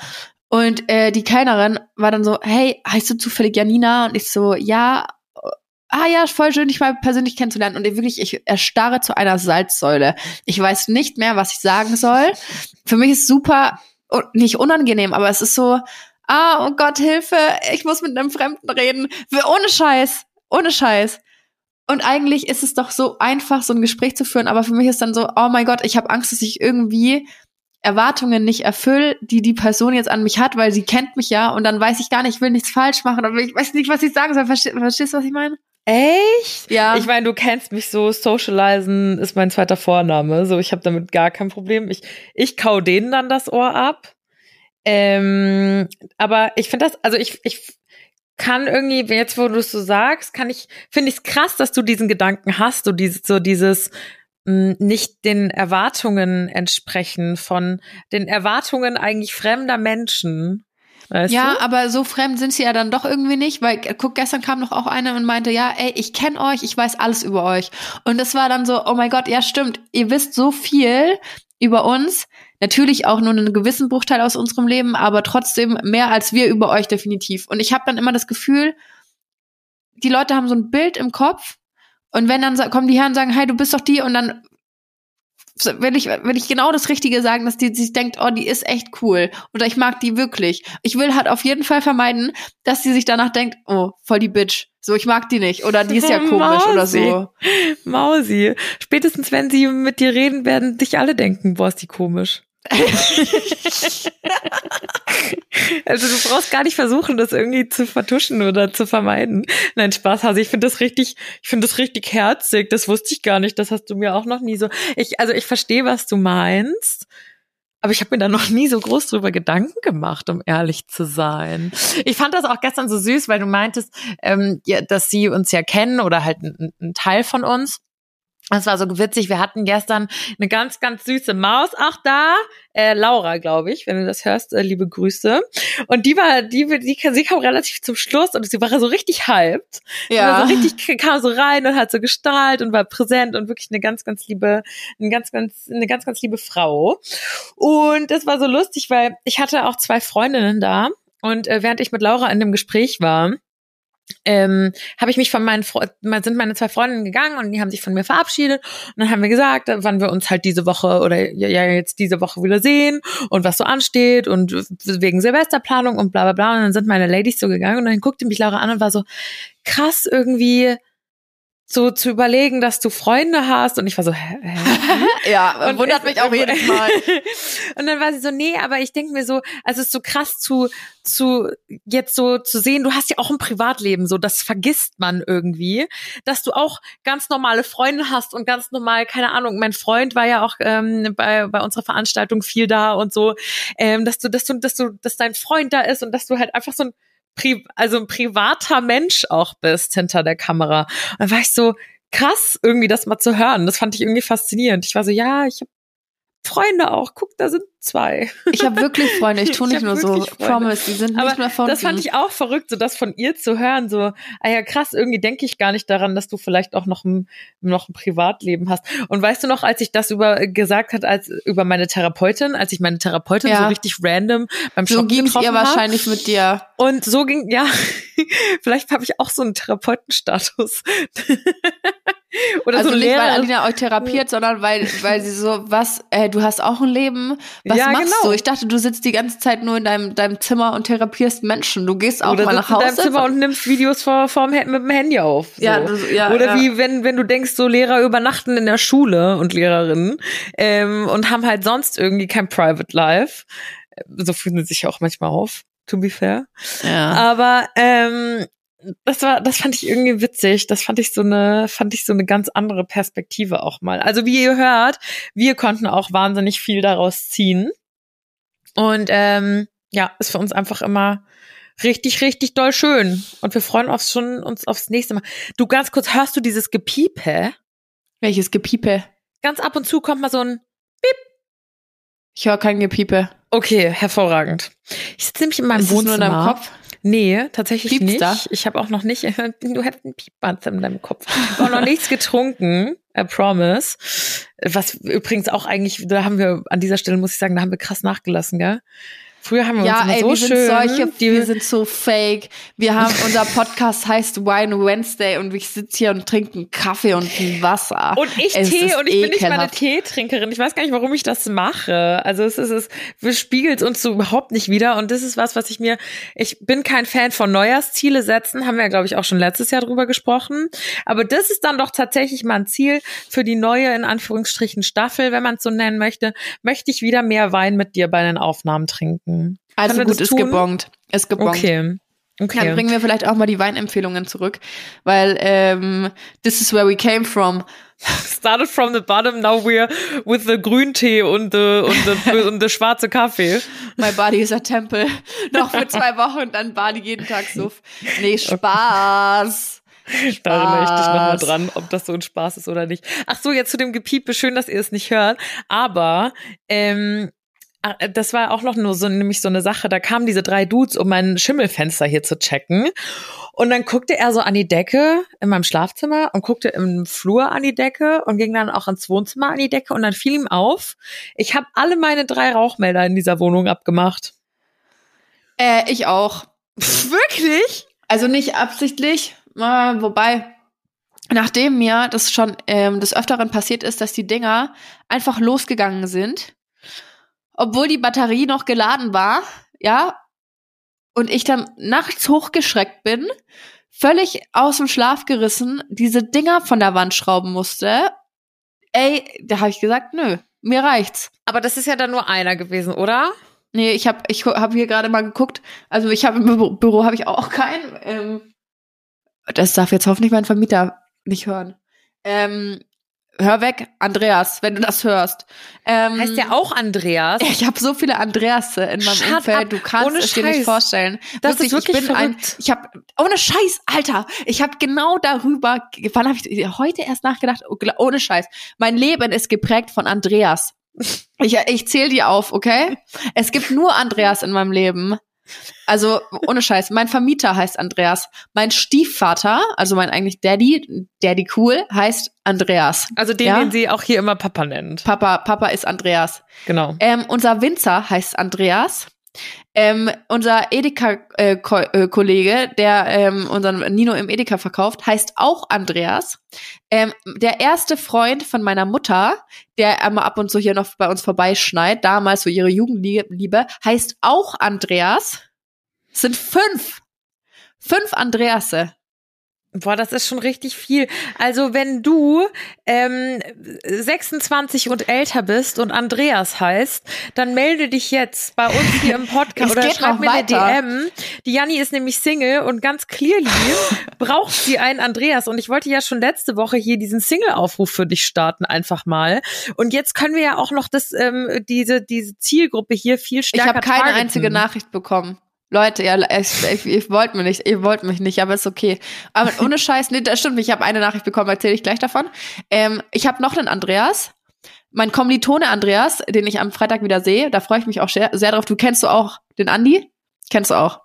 Und äh, die Kellnerin war dann so, hey, heißt du zufällig Janina? Und ich so, ja, ah ja, voll schön, dich mal persönlich kennenzulernen. Und wirklich, ich erstarre zu einer Salzsäule. Ich weiß nicht mehr, was ich sagen soll. Für mich ist super, nicht unangenehm, aber es ist so, ah, oh Gott, Hilfe, ich muss mit einem Fremden reden. Ohne Scheiß, ohne Scheiß. Und eigentlich ist es doch so einfach, so ein Gespräch zu führen, aber für mich ist dann so, oh mein Gott, ich habe Angst, dass ich irgendwie Erwartungen nicht erfülle, die die Person jetzt an mich hat, weil sie kennt mich ja und dann weiß ich gar nicht, ich will nichts falsch machen, aber ich weiß nicht, was ich sagen soll. Verstehst, verstehst du, was ich meine? Echt? Ja. Ich meine, du kennst mich so, socialisen ist mein zweiter Vorname, so ich habe damit gar kein Problem. Ich ich kau denen dann das Ohr ab. Ähm, aber ich finde das, also ich ich kann irgendwie, jetzt wo du es so sagst, kann ich, finde ich es krass, dass du diesen Gedanken hast, so dieses, so dieses mh, nicht den Erwartungen entsprechen von den Erwartungen eigentlich fremder Menschen. Weißt ja, du? aber so fremd sind sie ja dann doch irgendwie nicht, weil, guck, gestern kam noch auch eine und meinte, ja, ey, ich kenne euch, ich weiß alles über euch. Und das war dann so, oh mein Gott, ja stimmt, ihr wisst so viel über uns, natürlich auch nur einen gewissen Bruchteil aus unserem Leben, aber trotzdem mehr als wir über euch definitiv. Und ich habe dann immer das Gefühl, die Leute haben so ein Bild im Kopf und wenn dann kommen die her und sagen, hey, du bist doch die und dann will ich, will ich genau das Richtige sagen, dass die sich denkt, oh, die ist echt cool oder ich mag die wirklich. Ich will halt auf jeden Fall vermeiden, dass die sich danach denkt, oh, voll die Bitch. So, ich mag die nicht oder die ist ja komisch Mausi. oder so. Mausi. Spätestens, wenn sie mit dir reden, werden dich alle denken, boah, ist die komisch. Also du brauchst gar nicht versuchen, das irgendwie zu vertuschen oder zu vermeiden. Nein, Spaß, Hase. Ich finde das richtig, ich finde das richtig herzig. Das wusste ich gar nicht. Das hast du mir auch noch nie so. Ich, also ich verstehe, was du meinst, aber ich habe mir da noch nie so groß drüber Gedanken gemacht, um ehrlich zu sein. Ich fand das auch gestern so süß, weil du meintest, ähm, ja, dass sie uns ja kennen oder halt ein, ein Teil von uns. Das war so witzig. Wir hatten gestern eine ganz, ganz süße Maus auch da. Äh, Laura, glaube ich, wenn du das hörst, äh, liebe Grüße. Und die war, die, die, sie kam relativ zum Schluss und sie war so richtig hyped. Ja. Sie war so richtig, kam so rein und hat so gestrahlt und war präsent und wirklich eine ganz, ganz liebe, eine ganz, ganz, eine ganz, ganz liebe Frau. Und das war so lustig, weil ich hatte auch zwei Freundinnen da und äh, während ich mit Laura in dem Gespräch war, ähm, habe ich mich von meinen Fre- sind meine zwei Freundinnen gegangen und die haben sich von mir verabschiedet und dann haben wir gesagt, wann wir uns halt diese Woche oder ja, ja jetzt diese Woche wieder sehen und was so ansteht und wegen Silvesterplanung und bla bla bla und dann sind meine Ladies so gegangen und dann guckte mich Laura an und war so krass irgendwie so zu überlegen, dass du Freunde hast und ich war so, hä? hä? Ja, und wundert mich auch jedes Mal. Und dann war sie so, nee, aber ich denke mir so, also es ist so krass zu zu jetzt so zu sehen, du hast ja auch ein Privatleben, so das vergisst man irgendwie, dass du auch ganz normale Freunde hast und ganz normal, keine Ahnung, mein Freund war ja auch ähm, bei bei unserer Veranstaltung viel da und so, ähm, dass du dass du dass du dass dein Freund da ist und dass du halt einfach so ein Pri- also ein privater Mensch auch bist hinter der Kamera. Und dann war ich so, krass, irgendwie das mal zu hören. Das fand ich irgendwie faszinierend. Ich war so, ja, ich habe Freunde auch. Guck, da sind zwei. Ich habe wirklich Freunde. Ich tue nicht nur so. Freunde. Promise, die sind Aber nicht mehr von das fand ich auch verrückt, so das von ihr zu hören. So, ah ja, krass, irgendwie denke ich gar nicht daran, dass du vielleicht auch noch ein, noch ein Privatleben hast. Und weißt du noch, als ich das über gesagt hat, als über meine Therapeutin, als ich meine Therapeutin ja. so richtig random beim Shoppen so ging's ihr hab. wahrscheinlich mit dir. Und so ging, ja, vielleicht habe ich auch so einen Therapeutenstatus. Oder also so nicht, Lehrer. weil Alina euch therapiert, sondern weil weil sie so, was, äh, du hast auch ein Leben, was ja, machst genau. du? Ich dachte, du sitzt die ganze Zeit nur in deinem deinem Zimmer und therapierst Menschen. Du gehst auch Oder mal nach Hause. in deinem Zimmer und nimmst Videos vor, vor mit dem Handy auf. So. Ja, du, ja, Oder ja. wie wenn wenn du denkst, so Lehrer übernachten in der Schule und Lehrerinnen ähm, und haben halt sonst irgendwie kein Private Life. So fühlen sie sich auch manchmal auf, to be fair. Ja. Aber ähm, Das war, das fand ich irgendwie witzig. Das fand ich so eine, fand ich so eine ganz andere Perspektive auch mal. Also wie ihr hört, wir konnten auch wahnsinnig viel daraus ziehen. Und ähm, ja, ist für uns einfach immer richtig, richtig doll schön. Und wir freuen uns schon uns aufs nächste Mal. Du, ganz kurz, hörst du dieses Gepiepe? Welches Gepiepe? Ganz ab und zu kommt mal so ein Piep. Ich höre kein Gepiepe. Okay, hervorragend. Ich sitze nämlich in meinem ist Wohnzimmer. Nur in deinem Kopf? Nee, tatsächlich Piepst nicht. Da? Ich habe auch noch nicht, du hast einen Piepbanzer in deinem Kopf. Ich habe auch noch nichts getrunken, I promise. Was übrigens auch eigentlich, da haben wir, an dieser Stelle muss ich sagen, da haben wir krass nachgelassen, gell? Früher haben wir Ja, uns immer ey, so wir schön. sind solche, die, wir sind so fake. Wir haben, unser Podcast heißt Wine Wednesday und ich sitze hier und trinke einen Kaffee und ein Wasser. und ich Es Tee ist und ich bin nicht mal eine ekelhaft. Teetrinkerin. Ich weiß gar nicht, warum ich das mache. Also es ist, es wir spiegelt uns so überhaupt nicht wieder. Und das ist was, was ich mir, ich bin kein Fan von Neujahrsziele setzen. Haben wir ja, glaube ich, auch schon letztes Jahr drüber gesprochen. Aber das ist dann doch tatsächlich mal ein Ziel für die neue, in Anführungsstrichen, Staffel, wenn man es so nennen möchte. Möchte ich wieder mehr Wein mit dir bei den Aufnahmen trinken. Also Können wir gut, das ist tun? gebongt. Ist gebongt. Okay. Okay. Dann bringen wir vielleicht auch mal die Weinempfehlungen zurück, weil ähm, this is where we came from. Started from the bottom, now we're with the Grüntee und the, und the, und the schwarze Kaffee. My body is a temple. Noch für zwei Wochen und dann Bali jeden Tag Suff. Nee, Spaß. Da erinnere ich dich nochmal Spaß. dran, ob das so ein Spaß ist oder nicht. Ach so, jetzt zu dem Gepiepe, schön, dass ihr es nicht hört. Aber ähm, das war auch noch nur so, nämlich so eine Sache, da kamen diese drei Dudes, um mein Schimmelfenster hier zu checken. Und dann guckte er so an die Decke in meinem Schlafzimmer und guckte im Flur an die Decke und ging dann auch ins Wohnzimmer an die Decke. Und dann fiel ihm auf, ich habe alle meine drei Rauchmelder in dieser Wohnung abgemacht. Äh, ich auch. Pff, wirklich? Also nicht absichtlich, äh, wobei, nachdem mir das schon ähm, des Öfteren passiert ist, dass die Dinger einfach losgegangen sind, obwohl die Batterie noch geladen war, ja, und ich dann nachts hochgeschreckt bin, völlig aus dem Schlaf gerissen, diese Dinger von der Wand schrauben musste. Ey, da habe ich gesagt, nö, mir reicht's. Aber das ist ja dann nur einer gewesen, oder? Nee, ich habe ich hab hier gerade mal geguckt, also ich habe im Büro, Büro habe ich auch keinen. Ähm, das darf jetzt hoffentlich mein Vermieter nicht hören. Ähm, hör weg, Andreas, wenn du das hörst. Ähm, Heißt der auch Andreas? Ich habe so viele Andreasse in meinem Shut Umfeld, up. du kannst Ohne es dir nicht Scheiß. vorstellen. Das ist wirklich ich bin ein, verrückt. ich habe ohne Scheiß, Alter, ich habe genau darüber, wann habe ich heute erst nachgedacht, ohne Scheiß. Mein Leben ist geprägt von Andreas. Ich, ich zähle die auf, okay? Es gibt nur Andreas in meinem Leben. Also, ohne Scheiß. Mein Vermieter heißt Andreas. Mein Stiefvater, also mein eigentlich Daddy, Daddy cool, heißt Andreas. Also den, ja? den sie auch hier immer Papa nennt. Papa, Papa ist Andreas. Genau. Ähm, unser Winzer heißt Andreas. Ähm, unser Edeka-Kollege, der ähm, unseren Nino im Edeka verkauft, heißt auch Andreas. Ähm, der erste Freund von meiner Mutter, der einmal ab und zu hier noch bei uns vorbeischneit, damals so ihre Jugendliebe, heißt auch Andreas. Es sind fünf. Fünf Andreasse. Boah, das ist schon richtig viel. Also wenn du ähm, sechsundzwanzig und älter bist und Andreas heißt, dann melde dich jetzt bei uns hier im Podcast Es oder geht schreib noch mir eine D weiter. M. Die Janni ist nämlich Single und ganz clearly braucht sie einen Andreas. Und ich wollte ja schon letzte Woche hier diesen Single-Aufruf für dich starten, einfach mal. Und jetzt können wir ja auch noch das ähm, diese diese Zielgruppe hier viel Ich stärker habe keine targeten. einzige Nachricht bekommen. Leute, ja, ich, ich, ich wollt mich nicht, ihr wollt mich nicht, aber ist okay. Aber ohne Scheiß, nee, das stimmt, ich habe eine Nachricht bekommen, erzähle ich gleich davon. Ähm, ich habe noch einen Andreas, mein Kommilitone Andreas, den ich am Freitag wieder sehe, da freue ich mich auch sehr, sehr drauf. Du kennst du auch den Andi? Kennst du auch?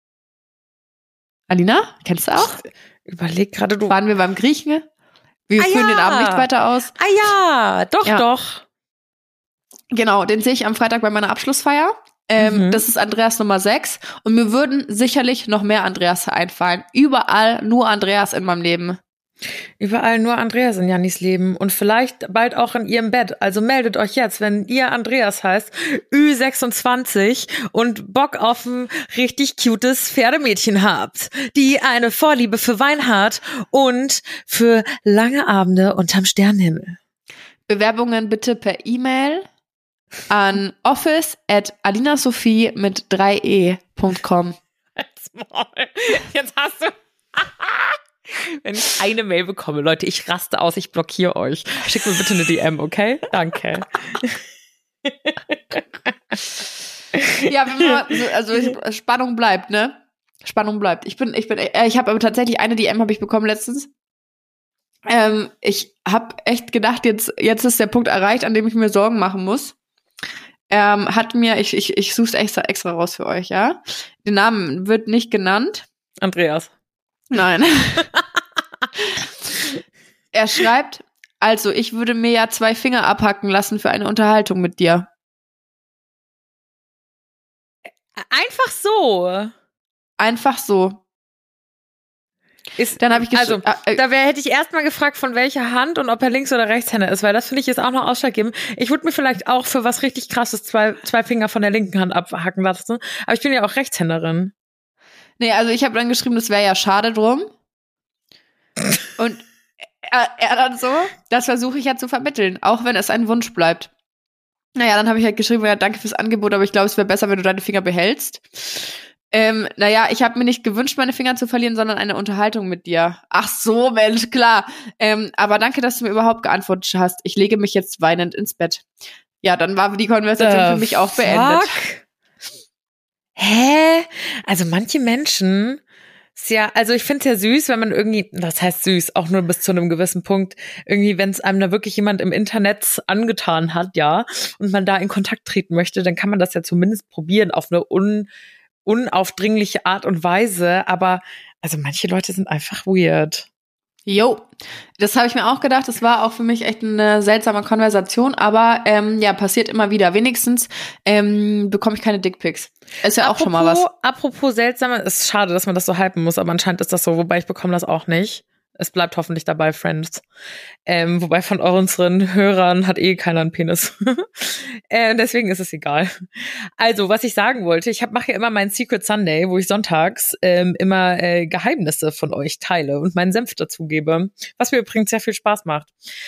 Alina? Kennst du auch? Überleg gerade, du. Waren wir beim Griechen? Wir Ah, führen ja. den Abend nicht weiter aus. Ah ja, doch, Ja. doch. Genau, den sehe ich am Freitag bei meiner Abschlussfeier. Ähm, Mhm. Das ist Andreas Nummer sechs. Und mir würden sicherlich noch mehr Andreas einfallen. Überall nur Andreas in meinem Leben. Überall nur Andreas in Jannis Leben und vielleicht bald auch in ihrem Bett. Also meldet euch jetzt, wenn ihr Andreas heißt, Ü sechsundzwanzig und Bock auf ein richtig cutes Pferdemädchen habt, die eine Vorliebe für Wein hat und für lange Abende unterm Sternenhimmel. Bewerbungen bitte per E-Mail an office at alinasophie mit drei e punkt com. Jetzt hast du... Wenn ich eine Mail bekomme, Leute, ich raste aus, ich blockiere euch. Schickt mir bitte eine D M, okay? Danke. Ja, wenn man, also ich, Spannung bleibt, ne? Spannung bleibt. Ich bin, ich bin, äh, ich habe aber tatsächlich eine D M habe ich bekommen letztens. Ähm, ich habe echt gedacht, jetzt, jetzt ist der Punkt erreicht, an dem ich mir Sorgen machen muss. Ähm, hat mir, ich, ich, ich suche es extra, extra raus für euch, ja? Der Name wird nicht genannt. Andreas. Nein. Er schreibt, also ich würde mir ja zwei Finger abhacken lassen für eine Unterhaltung mit dir. Einfach so. Einfach so. Ist, Dann habe ich also, äh, da wär, hätte ich erstmal gefragt, von welcher Hand und ob er Links- oder Rechtshänder ist, weil das finde ich ist auch noch ausschlaggebend. Ich würde mir vielleicht auch für was richtig Krasses zwei, zwei Finger von der linken Hand abhacken lassen, aber ich bin ja auch Rechtshänderin. Nee, also ich habe dann geschrieben, das wäre ja schade drum. Und er, er dann so, das versuche ich ja zu vermitteln, auch wenn es ein Wunsch bleibt. Naja, dann habe ich halt geschrieben, ja, danke fürs Angebot, aber ich glaube, es wäre besser, wenn du deine Finger behältst. Ähm, naja, ich habe mir nicht gewünscht, meine Finger zu verlieren, sondern eine Unterhaltung mit dir. Ach so, Mensch, klar. Ähm, aber danke, dass du mir überhaupt geantwortet hast. Ich lege mich jetzt weinend ins Bett. Ja, dann war die Konversation The für mich auch beendet. Fuck? Hä? Also manche Menschen, ist ja, also ich finde es ja süß, wenn man irgendwie, das heißt süß, auch nur bis zu einem gewissen Punkt, irgendwie, wenn es einem da wirklich jemand im Internet angetan hat, ja, und man da in Kontakt treten möchte, dann kann man das ja zumindest probieren auf eine un unaufdringliche Art und Weise, aber also manche Leute sind einfach weird. Jo, das habe ich mir auch gedacht. Das war auch für mich echt eine seltsame Konversation, aber ähm, ja, passiert immer wieder. Wenigstens ähm, bekomme ich keine Dickpics. Ist ja apropos, auch schon mal was. Apropos seltsame, ist schade, dass man das so hypen muss, aber anscheinend ist das so, wobei ich bekomme das auch nicht. Es bleibt hoffentlich dabei, Friends. Ähm, wobei von unseren Hörern hat eh keiner einen Penis. äh, deswegen ist es egal. Also, was ich sagen wollte, ich hab, mache ja immer meinen Secret Sunday, wo ich sonntags ähm, immer äh, Geheimnisse von euch teile und meinen Senf dazugebe. Was mir übrigens sehr viel Spaß macht.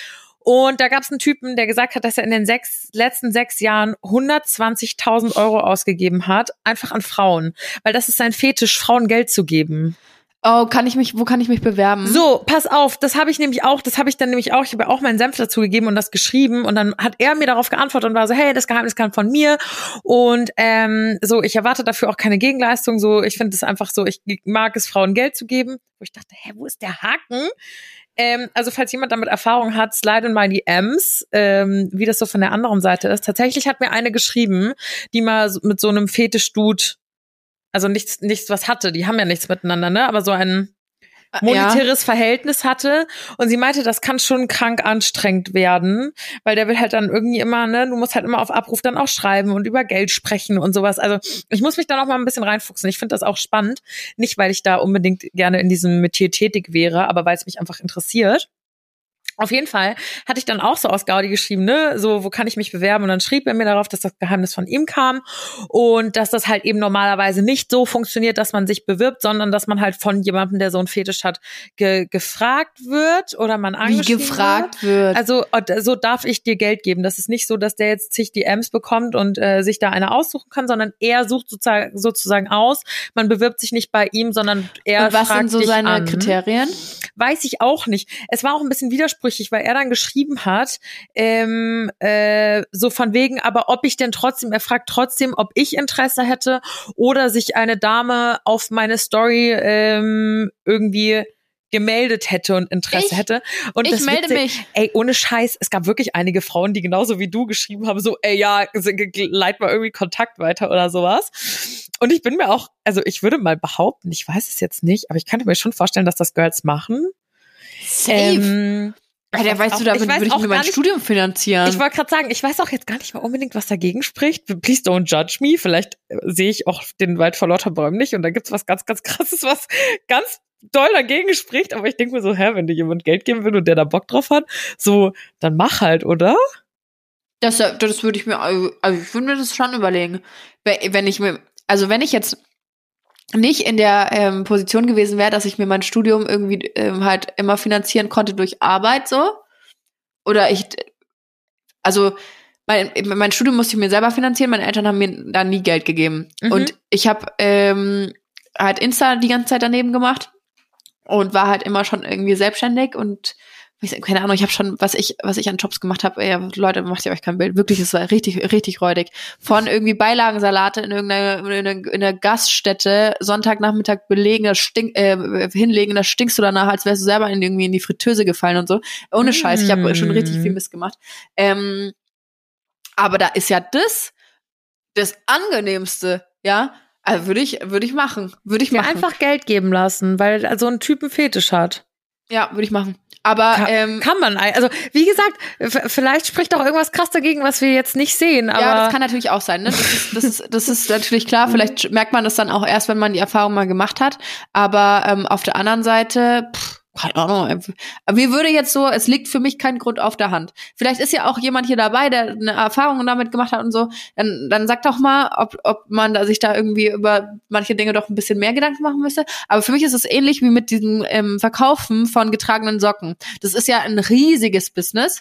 Und da gab es einen Typen, der gesagt hat, dass er in den sechs, letzten sechs Jahren hundertzwanzigtausend Euro ausgegeben hat, einfach an Frauen. Weil das ist sein Fetisch, Frauen Geld zu geben. Oh, kann ich mich, wo kann ich mich bewerben? So, pass auf, das habe ich nämlich auch, das habe ich dann nämlich auch, ich habe ja auch meinen Senf dazu gegeben und das geschrieben und dann hat er mir darauf geantwortet und war so, hey, das Geheimnis kam von mir und ähm, so, ich erwarte dafür auch keine Gegenleistung, so, ich finde es einfach so, ich mag es, Frauen Geld zu geben, wo ich dachte, hä, wo ist der Haken? Ähm, also falls jemand damit Erfahrung hat, slide in my D Ms, ähm, wie das so von der anderen Seite ist. Tatsächlich hat mir eine geschrieben, die mal mit so einem Fetisch-Dude, also nichts, nichts was hatte, die haben ja nichts miteinander, ne, aber so ein monetäres ja. Verhältnis hatte und sie meinte, das kann schon krank anstrengend werden, weil der will halt dann irgendwie immer, ne, du musst halt immer auf Abruf dann auch schreiben und über Geld sprechen und sowas. Also ich muss mich da noch mal ein bisschen reinfuchsen. Ich finde das auch spannend, nicht weil ich da unbedingt gerne in diesem Metier tätig wäre, aber weil es mich einfach interessiert. Auf jeden Fall hatte ich dann auch so aus Gaudi geschrieben, ne, so, wo kann ich mich bewerben? Und dann schrieb er mir darauf, dass das Geheimnis von ihm kam und dass das halt eben normalerweise nicht so funktioniert, dass man sich bewirbt, sondern dass man halt von jemandem, der so einen Fetisch hat, ge- gefragt wird oder man angeschrieben Wie gefragt wird. Also, so darf ich dir Geld geben. Das ist nicht so, dass der jetzt zig D Ms bekommt und äh, sich da eine aussuchen kann, sondern er sucht sozusagen, sozusagen aus. Man bewirbt sich nicht bei ihm, sondern er und was fragt sind so dich seine an. Kriterien? Weiß ich auch nicht. Es war auch ein bisschen widersprüchlich, weil er dann geschrieben hat, ähm, äh, so von wegen, aber ob ich denn trotzdem, er fragt trotzdem, ob ich Interesse hätte oder sich eine Dame auf meine Story ähm, irgendwie gemeldet hätte und Interesse ich, hätte. Und ich das melde Witzige, mich. Ey, ohne Scheiß, es gab wirklich einige Frauen, die genauso wie du geschrieben haben, so, ey, ja, leit mal irgendwie Kontakt weiter oder sowas. Und ich bin mir auch, also ich würde mal behaupten, ich weiß es jetzt nicht, aber ich könnte mir schon vorstellen, dass das Girls machen. Safe. Ähm, Alter, weißt auch, du, damit ich weiß würde ich auch mir gar mein nicht, Studium finanzieren. Ich wollte gerade sagen, ich weiß auch jetzt gar nicht mal unbedingt, was dagegen spricht. Please don't judge me. Vielleicht äh, sehe ich auch den Wald vor lauter Bäumen nicht und da gibt's was ganz, ganz Krasses, was ganz doll dagegen spricht. Aber ich denke mir so, hä, wenn dir jemand Geld geben will und der da Bock drauf hat, so, dann mach halt, oder? Das, das würde ich mir, also ich würde mir das schon überlegen. Wenn ich mir, also wenn ich jetzt nicht in der ähm, Position gewesen wäre, dass ich mir mein Studium irgendwie ähm, halt immer finanzieren konnte durch Arbeit so. Oder ich, also mein, mein Studium musste ich mir selber finanzieren, meine Eltern haben mir da nie Geld gegeben. Mhm. Und ich habe ähm, halt Insta die ganze Zeit daneben gemacht und war halt immer schon irgendwie selbstständig und ich, keine Ahnung, ich habe schon, was ich was ich an Jobs gemacht habe, ey, Leute, macht ihr euch kein Bild. Wirklich, es war richtig, richtig räudig. Von irgendwie Beilagensalate in irgendeiner in einer, in einer Gaststätte, Sonntagnachmittag belegen, das stink, äh, hinlegen, da stinkst du danach, als wärst du selber in, irgendwie in die Fritteuse gefallen und so. Ohne Scheiß, ich habe schon richtig viel Mist gemacht. Ähm, aber da ist ja das das Angenehmste, ja. Also würde ich, würde ich machen. Würde ich ja, machen. Einfach Geld geben lassen, weil er so einen Typen Fetisch hat. Ja, würde ich machen. Aber Kann, ähm, kann man, also wie gesagt, f- vielleicht spricht auch irgendwas krass dagegen, was wir jetzt nicht sehen. Aber ja, das kann natürlich auch sein. Ne? Das ist, das ist, das ist natürlich klar. Vielleicht merkt man das dann auch erst, wenn man die Erfahrung mal gemacht hat. Aber ähm, auf der anderen Seite, pff, keine Ahnung. Mir würde jetzt so, es liegt für mich kein Grund auf der Hand. Vielleicht ist ja auch jemand hier dabei, der eine Erfahrung damit gemacht hat und so. Dann, dann sagt doch mal, ob, ob man da sich da irgendwie über manche Dinge doch ein bisschen mehr Gedanken machen müsste. Aber für mich ist es ähnlich wie mit diesem ähm, Verkaufen von getragenen Socken. Das ist ja ein riesiges Business.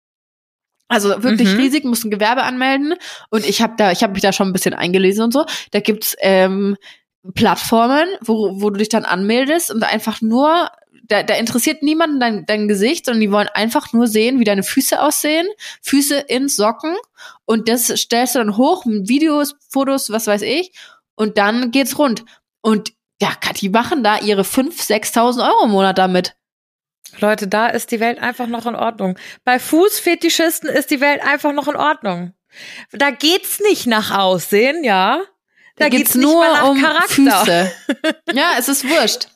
Also wirklich Mhm. riesig, muss ein Gewerbe anmelden. Und ich habe da, ich habe mich da schon ein bisschen eingelesen und so. Da gibt's ähm, Plattformen, wo, wo du dich dann anmeldest und einfach nur, da, da interessiert niemanden dein, dein Gesicht, sondern die wollen einfach nur sehen, wie deine Füße aussehen, Füße in Socken, und das stellst du dann hoch mit Videos, Fotos, was weiß ich, und dann geht's rund. Und ja, die machen da ihre fünftausend, sechstausend Euro im Monat damit. Leute, da ist die Welt einfach noch in Ordnung. Bei Fußfetischisten ist die Welt einfach noch in Ordnung. Da geht's nicht nach Aussehen, ja. Da, Da geht's geht's nur nicht mal nach um Charakter. Füße. Ja, es ist wurscht.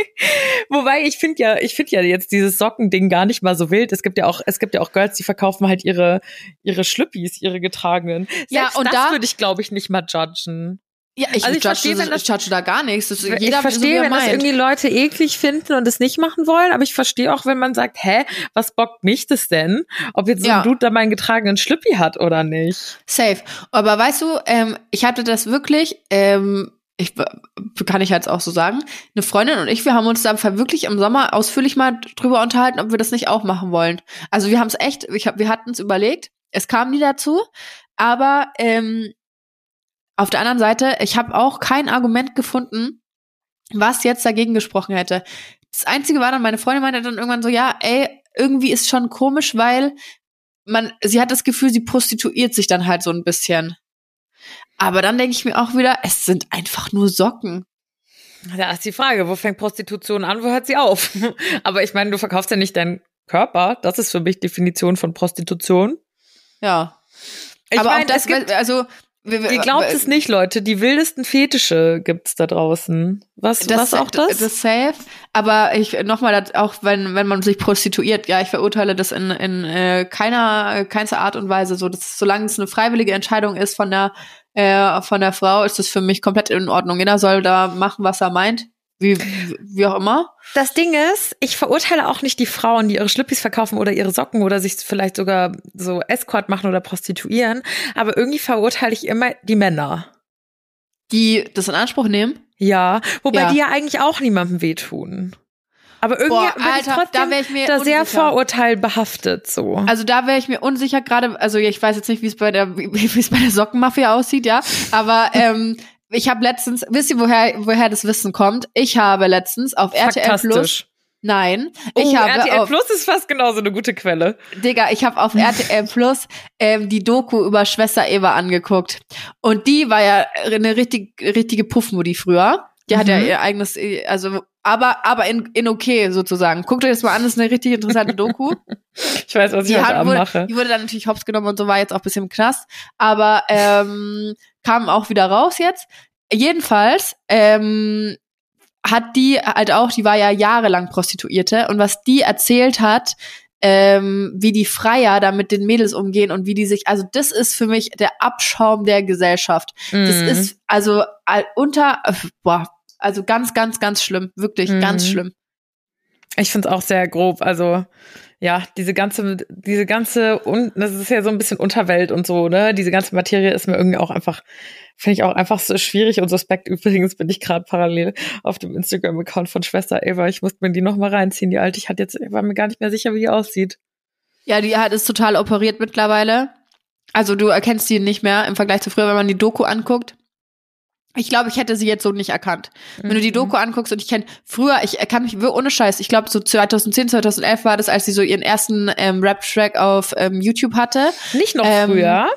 Wobei ich finde ja, ich finde ja jetzt dieses Sockending gar nicht mal so wild. Es gibt ja auch, es gibt ja auch Girls, die verkaufen halt ihre ihre Schlüppis, ihre getragenen. Selbst Ja, und das da würde ich, glaube ich, nicht mal judgen. Ja, ich, Also ich judge, verstehe, wenn das- ich judge da gar nichts. Das ist Ich jeder, verstehe, so wie er wenn das meint. irgendwie Leute eklig finden und es nicht machen wollen, aber ich verstehe auch, wenn man sagt, hä, was bockt mich das denn? Ob jetzt so Ja. ein Dude da mal einen getragenen Schlüppi hat oder nicht. Safe. Aber weißt du, ähm, ich hatte das wirklich, ähm, ich kann ich jetzt auch so sagen, eine Freundin und ich, wir haben uns da wirklich im Sommer ausführlich mal drüber unterhalten, ob wir das nicht auch machen wollen. Also wir haben es echt, ich hab, wir hatten es überlegt, es kam nie dazu, aber ähm, auf der anderen Seite, ich habe auch kein Argument gefunden, was jetzt dagegen gesprochen hätte. Das Einzige war dann, meine Freundin meinte dann irgendwann so, ja, ey, irgendwie ist schon komisch, weil man, sie hat das Gefühl, sie prostituiert sich dann halt so ein bisschen. Aber dann denke ich mir auch wieder, es sind einfach nur Socken. Da ist die Frage, wo fängt Prostitution an, wo hört sie auf? Aber ich meine, du verkaufst ja nicht deinen Körper. Das ist für mich Definition von Prostitution. Ja. Ich aber mein, auch das, es gibt, also wir, ihr glaubt es nicht, Leute, die wildesten Fetische gibt's da draußen. Was, das, was auch das? Das safe. Aber ich nochmal, auch wenn wenn man sich prostituiert, ja, ich verurteile das in in äh, keiner keinster Art und Weise. So, das, solange es eine freiwillige Entscheidung ist von der äh, von der Frau, ist das für mich komplett in Ordnung. Jeder soll da machen, was er meint, wie wie auch immer. Das Ding ist, ich verurteile auch nicht die Frauen, die ihre Schlüppis verkaufen oder ihre Socken oder sich vielleicht sogar so Escort machen oder prostituieren. Aber irgendwie verurteile ich immer die Männer. Die das in Anspruch nehmen? Ja, wobei Ja. die ja eigentlich auch niemandem wehtun. Aber irgendwie Boah, bin Alter, ich trotzdem da wär ich mir da sehr unsicher. vorurteilbehaftet so. Also da wäre ich mir unsicher, gerade, also ich weiß jetzt nicht, wie es bei der, wie wie es bei der Sockenmafia aussieht, ja. Aber ähm, ich habe letztens, wisst ihr, woher, woher das Wissen kommt? Ich habe letztens auf R T L Plus. Faktastisch. Nein, Oh, ich habe R T L auf, Plus ist fast genauso eine gute Quelle. Digga, ich habe auf R T L Plus ähm, die Doku über Schwester Eva angeguckt. Und die war ja eine richtig, richtige Puffmutti früher. Die hat Mhm. ja ihr eigenes, also, aber, aber in, in okay sozusagen. Guckt euch das mal an, das ist eine richtig interessante Doku. Ich weiß, was ich Die, heute hat, Abend wurde, mache. die wurde dann natürlich hops genommen und so, war jetzt auch ein bisschen im Knast. Aber ähm, kam auch wieder raus jetzt. Jedenfalls ähm, hat die halt auch, die war ja jahrelang Prostituierte. Und was die erzählt hat, ähm, wie die Freier da mit den Mädels umgehen und wie die sich, also das ist für mich der Abschaum der Gesellschaft. Das Mhm. ist also all- unter, äh, boah, also ganz, ganz, ganz schlimm. Wirklich Mhm. ganz schlimm. Ich find's auch sehr grob. Also ja, diese ganze, diese ganze, und das ist ja so ein bisschen Unterwelt und so, ne? Diese ganze Materie ist mir irgendwie auch einfach, finde ich auch einfach so schwierig und suspekt. Übrigens bin ich gerade parallel auf dem Instagram-Account von Schwester Eva. Ich musste mir die noch mal reinziehen. Die alte, ich hatte jetzt, ich war mir gar nicht mehr sicher, wie die aussieht. Ja, die hat es total operiert mittlerweile. Also du erkennst die nicht mehr im Vergleich zu früher, wenn man die Doku anguckt. Ich glaube, ich hätte sie jetzt so nicht erkannt. Wenn du die Doku anguckst und ich kenne früher, ich kann mich wirklich ohne Scheiß, ich glaube so zweitausendzehn, zweitausendelf war das, als sie so ihren ersten ähm, Rap-Track auf ähm, YouTube hatte. Nicht noch Ähm, früher.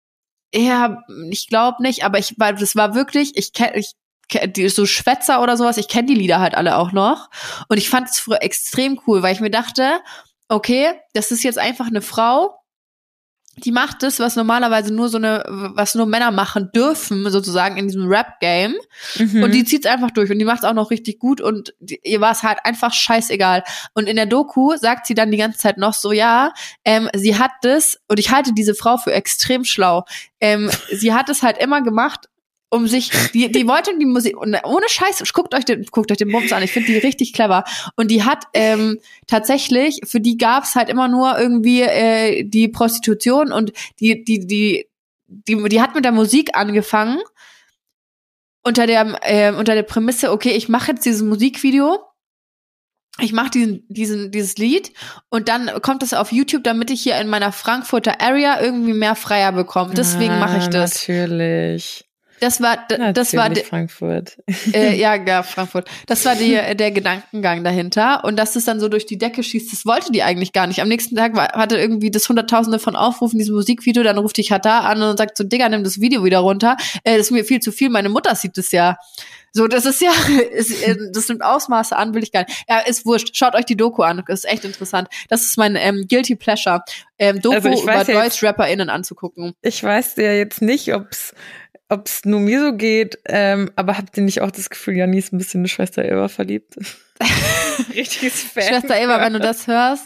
Ja, ich glaube nicht, aber ich war, das war wirklich, ich kenne, ich kenn die so Schwätzer oder sowas, ich kenne die Lieder halt alle auch noch. Und ich fand es früher extrem cool, weil ich mir dachte, okay, das ist jetzt einfach eine Frau, die macht das, was normalerweise nur so eine, was nur Männer machen dürfen, sozusagen in diesem Rap-Game. Mhm. Und die zieht's einfach durch und die macht's auch noch richtig gut und die, ihr war es halt einfach scheißegal. Und in der Doku sagt sie dann die ganze Zeit noch so, ja, ähm, sie hat das, und ich halte diese Frau für extrem schlau, ähm, sie hat es halt immer gemacht, um sich, die, die wollte die Musik, und ohne Scheiß, guckt euch den, guckt euch den Bums an, ich finde die richtig clever. Und die hat ähm, tatsächlich, für die gab's halt immer nur irgendwie äh, die Prostitution und die, die, die, die, die hat mit der Musik angefangen, unter der, äh, unter der Prämisse, okay, ich mache jetzt dieses Musikvideo, ich mache diesen, diesen, dieses Lied und dann kommt es auf YouTube, damit ich hier in meiner Frankfurter Area irgendwie mehr Freier bekomme. Deswegen ah, mache ich das. Natürlich. Das war, d- das war de- Frankfurt. Äh, ja, ja, Frankfurt. Das war die, der Gedankengang dahinter. Und dass es dann so durch die Decke schießt, das wollte die eigentlich gar nicht. Am nächsten Tag war, hatte irgendwie das Hunderttausende von Aufrufen, dieses Musikvideo. Dann ruft die Katar an und sagt so, Digga, nimm das Video wieder runter. Äh, das ist mir viel zu viel. Meine Mutter sieht das ja. So, das ist ja, ist, das nimmt Ausmaße an, will ich gar nicht. Ja, ist wurscht. Schaut euch die Doku an. Das ist echt interessant. Das ist mein ähm, Guilty Pleasure, ähm, Doku also über ja Deutsch-RapperInnen anzugucken. Ich weiß ja jetzt nicht, ob's Ob es nur mir so geht, ähm, aber habt ihr nicht auch das Gefühl, Janni ist ein bisschen in Schwester Eva verliebt? Richtiges Fan. Schwester Eva, wenn du das hörst.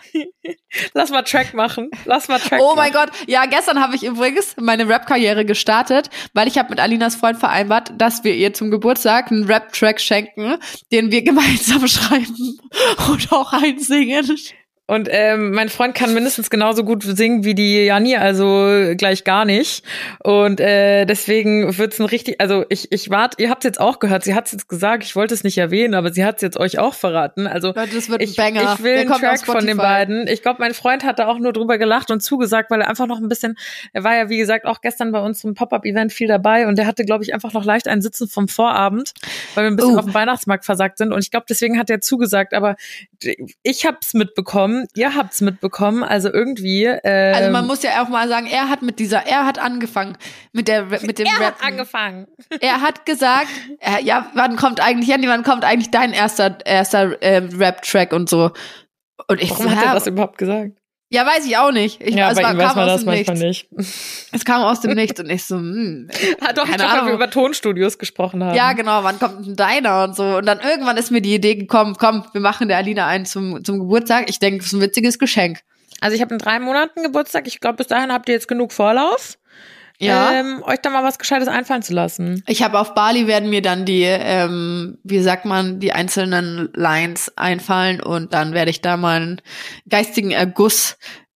Lass mal Track machen. Lass mal Track Oh machen. mein Gott. Ja, gestern habe ich übrigens meine Rap-Karriere gestartet, weil ich habe mit Alinas Freund vereinbart, dass wir ihr zum Geburtstag einen Rap-Track schenken, den wir gemeinsam schreiben und auch einsingen. Und ähm, mein Freund kann mindestens genauso gut singen wie die Janni, also gleich gar nicht. Und äh, deswegen wird's ein richtig, also ich ich warte, ihr habt's jetzt auch gehört, sie hat's jetzt gesagt, ich wollte es nicht erwähnen, aber sie hat's jetzt euch auch verraten. Also Leute, das wird ein ich, Banger. ich will Der einen kommt auf Track von den Spotify. beiden. Ich glaube, mein Freund hat da auch nur drüber gelacht und zugesagt, weil er einfach noch ein bisschen, er war ja wie gesagt auch gestern bei unserem Pop-Up-Event viel dabei und der hatte, glaube ich, einfach noch leicht einen Sitzen vom Vorabend, weil wir ein bisschen Uh. auf dem Weihnachtsmarkt versagt sind. Und ich glaube, deswegen hat er zugesagt, aber ich hab's mitbekommen, ihr habt's mitbekommen, also irgendwie. Ähm, Also man muss ja auch mal sagen, er hat mit dieser, er hat angefangen mit der, mit dem er Rap. hat angefangen. Er hat gesagt, äh, ja, wann kommt eigentlich, Janni, wann kommt eigentlich dein erster, erster ähm, Rap-Track und so. Und ich Warum so, hat er ja, das überhaupt gesagt? ja, weiß ich auch nicht. Ich, Ja, es bei war, ihm weiß kam man aus das dem manchmal Nichts. nicht. Es kam aus dem Nichts und ich so, hm, Ah, doch, keine doch, weil Ahnung. wir über Tonstudios gesprochen haben. Ja, genau, wann kommt denn deiner und so. Und dann irgendwann ist mir die Idee gekommen, komm, wir machen der Alina einen zum, zum Geburtstag. Ich denke, das ist ein witziges Geschenk. Also ich habe in drei Monaten Geburtstag. Ich glaube, bis dahin habt ihr jetzt genug Vorlauf, Ja. ähm, euch da mal was Gescheites einfallen zu lassen. Ich habe auf Bali werden mir dann die, ähm, wie sagt man, die einzelnen Lines einfallen und dann werde ich da mal einen geistigen Erguss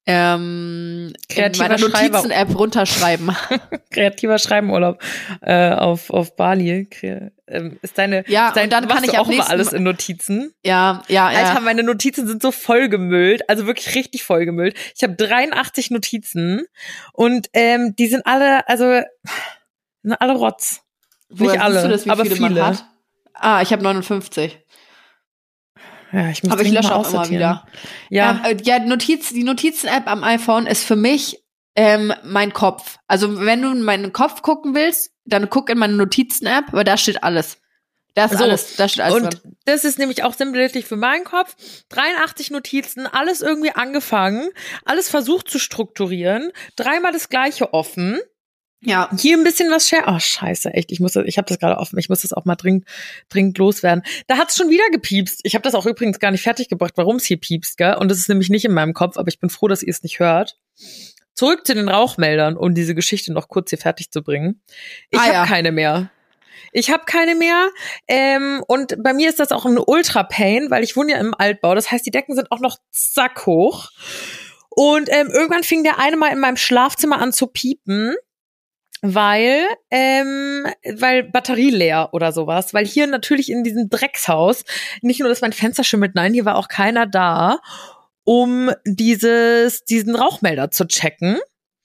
ähm, in Kreativer meiner Schreiber. Notizen-App runterschreiben. Kreativer Schreibenurlaub äh, auf auf Bali. Kre ähm, ist deine, Ja, ist dein, und dann du kann machst ich du am auch immer nächsten alles Mal- in Notizen. Ja, ja, ja. Alter, meine Notizen sind so vollgemüllt, also wirklich richtig vollgemüllt. Ich habe dreiundachtzig Notizen und ähm, die sind alle, also sind alle Rotz. Woher Nicht alle, siehst du das, wie aber viele, viele. man hat? Ah, ich habe neunundfünfzig. Ja, ich muss Aber ich dringend lösche mal auch immer aussortieren. wieder. Ja, Ähm, äh, ja, Notiz, die Notizen-App am iPhone ist für mich ähm, mein Kopf. Also wenn du in meinen Kopf gucken willst, dann guck in meine Notizen-App, weil da steht alles. Da ist So, alles, da steht alles und drin. das ist nämlich auch sinnbildlich für meinen Kopf. dreiundachtzig Notizen, alles irgendwie angefangen, alles versucht zu strukturieren, dreimal das Gleiche offen. Ja, Hier ein bisschen was share. Oh, scheiße, echt. Ich muss das, ich habe das gerade offen. Ich muss das auch mal dringend, dringend loswerden. Da hat's schon wieder gepiepst. Ich habe das auch übrigens gar nicht fertiggebracht, warum es hier piepst, gell? Und das ist nämlich nicht in meinem Kopf, aber ich bin froh, dass ihr es nicht hört. Zurück zu den Rauchmeldern, um diese Geschichte noch kurz hier fertig zu bringen. Ich Ah, habe ja. keine mehr. Ich habe keine mehr. Ähm, und bei mir ist das auch ein Ultra-Pain, weil ich wohne ja im Altbau. Das heißt, die Decken sind auch noch zack hoch. Und ähm, irgendwann fing der eine mal in meinem Schlafzimmer an zu piepen. Weil, ähm, weil Batterie leer oder sowas. Weil hier natürlich in diesem Dreckshaus nicht nur, dass mein Fenster schimmelt, nein, hier war auch keiner da, um dieses, diesen Rauchmelder zu checken.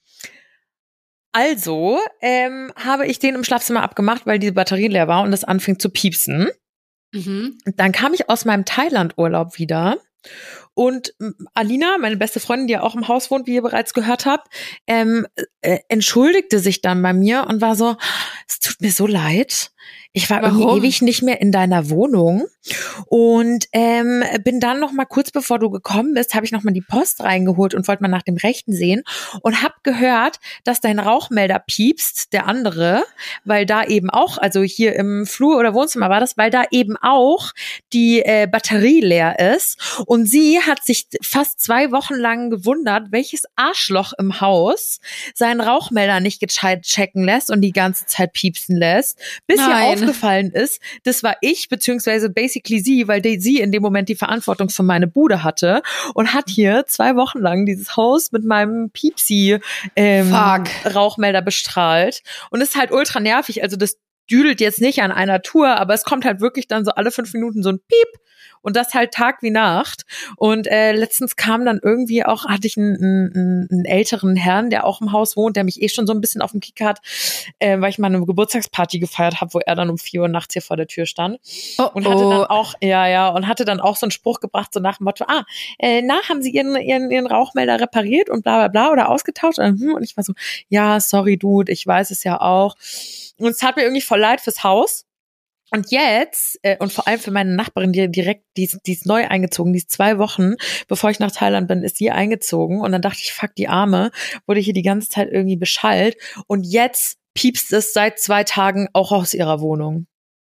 Also ähm, habe ich den im Schlafzimmer abgemacht, weil die Batterie leer war und es anfing zu piepsen. mhm. Dann kam ich aus meinem Thailand-Urlaub wieder Und Alina, meine beste Freundin, die ja auch im Haus wohnt, wie ihr bereits gehört habt, ähm, äh, entschuldigte sich dann bei mir und war so, es tut mir so leid. Ich war Warum? irgendwie ewig nicht mehr in deiner Wohnung und ähm, bin dann noch mal kurz bevor du gekommen bist, habe ich noch mal die Post reingeholt und wollte mal nach dem Rechten sehen und habe gehört, dass dein Rauchmelder piepst, der andere, weil da eben auch, also hier im Flur oder Wohnzimmer war das, weil da eben auch die äh, Batterie leer ist und sie hat sich fast zwei Wochen lang gewundert, welches Arschloch im Haus seinen Rauchmelder nicht gescheit checken lässt und die ganze Zeit piepsen lässt, bis Nein. ihr aufgefallen ist, das war ich, beziehungsweise basically sie, weil die, sie in dem Moment die Verantwortung für meine Bude hatte und hat hier zwei Wochen lang dieses Haus mit meinem Piepsi ähm, Rauchmelder bestrahlt und ist halt ultra nervig, also das düdelt jetzt nicht an einer Tour, aber es kommt halt wirklich dann so alle fünf Minuten so ein Piep und das halt Tag wie Nacht. Und äh, letztens kam dann irgendwie auch, hatte ich einen, einen, einen älteren Herrn, der auch im Haus wohnt, der mich eh schon so ein bisschen auf dem Kick hat, äh, weil ich mal eine Geburtstagsparty gefeiert habe, wo er dann um vier Uhr nachts hier vor der Tür stand. Oh, und hatte oh. dann auch, ja, ja, und hatte dann auch so einen Spruch gebracht, so nach dem Motto, ah, äh, na, haben Sie Ihren, Ihren, Ihren Rauchmelder repariert und bla bla bla oder ausgetauscht? Und ich war so, ja, sorry, Dude, ich weiß es ja auch. Und es tat mir irgendwie voll leid fürs Haus. Und jetzt, äh, und vor allem für meine Nachbarin, die direkt, die ist, die ist neu eingezogen, die ist zwei Wochen, bevor ich nach Thailand bin, ist sie eingezogen. Und dann dachte ich, fuck, die Arme, wurde hier die ganze Zeit irgendwie beschallt. Und jetzt piepst es seit zwei Tagen auch aus ihrer Wohnung.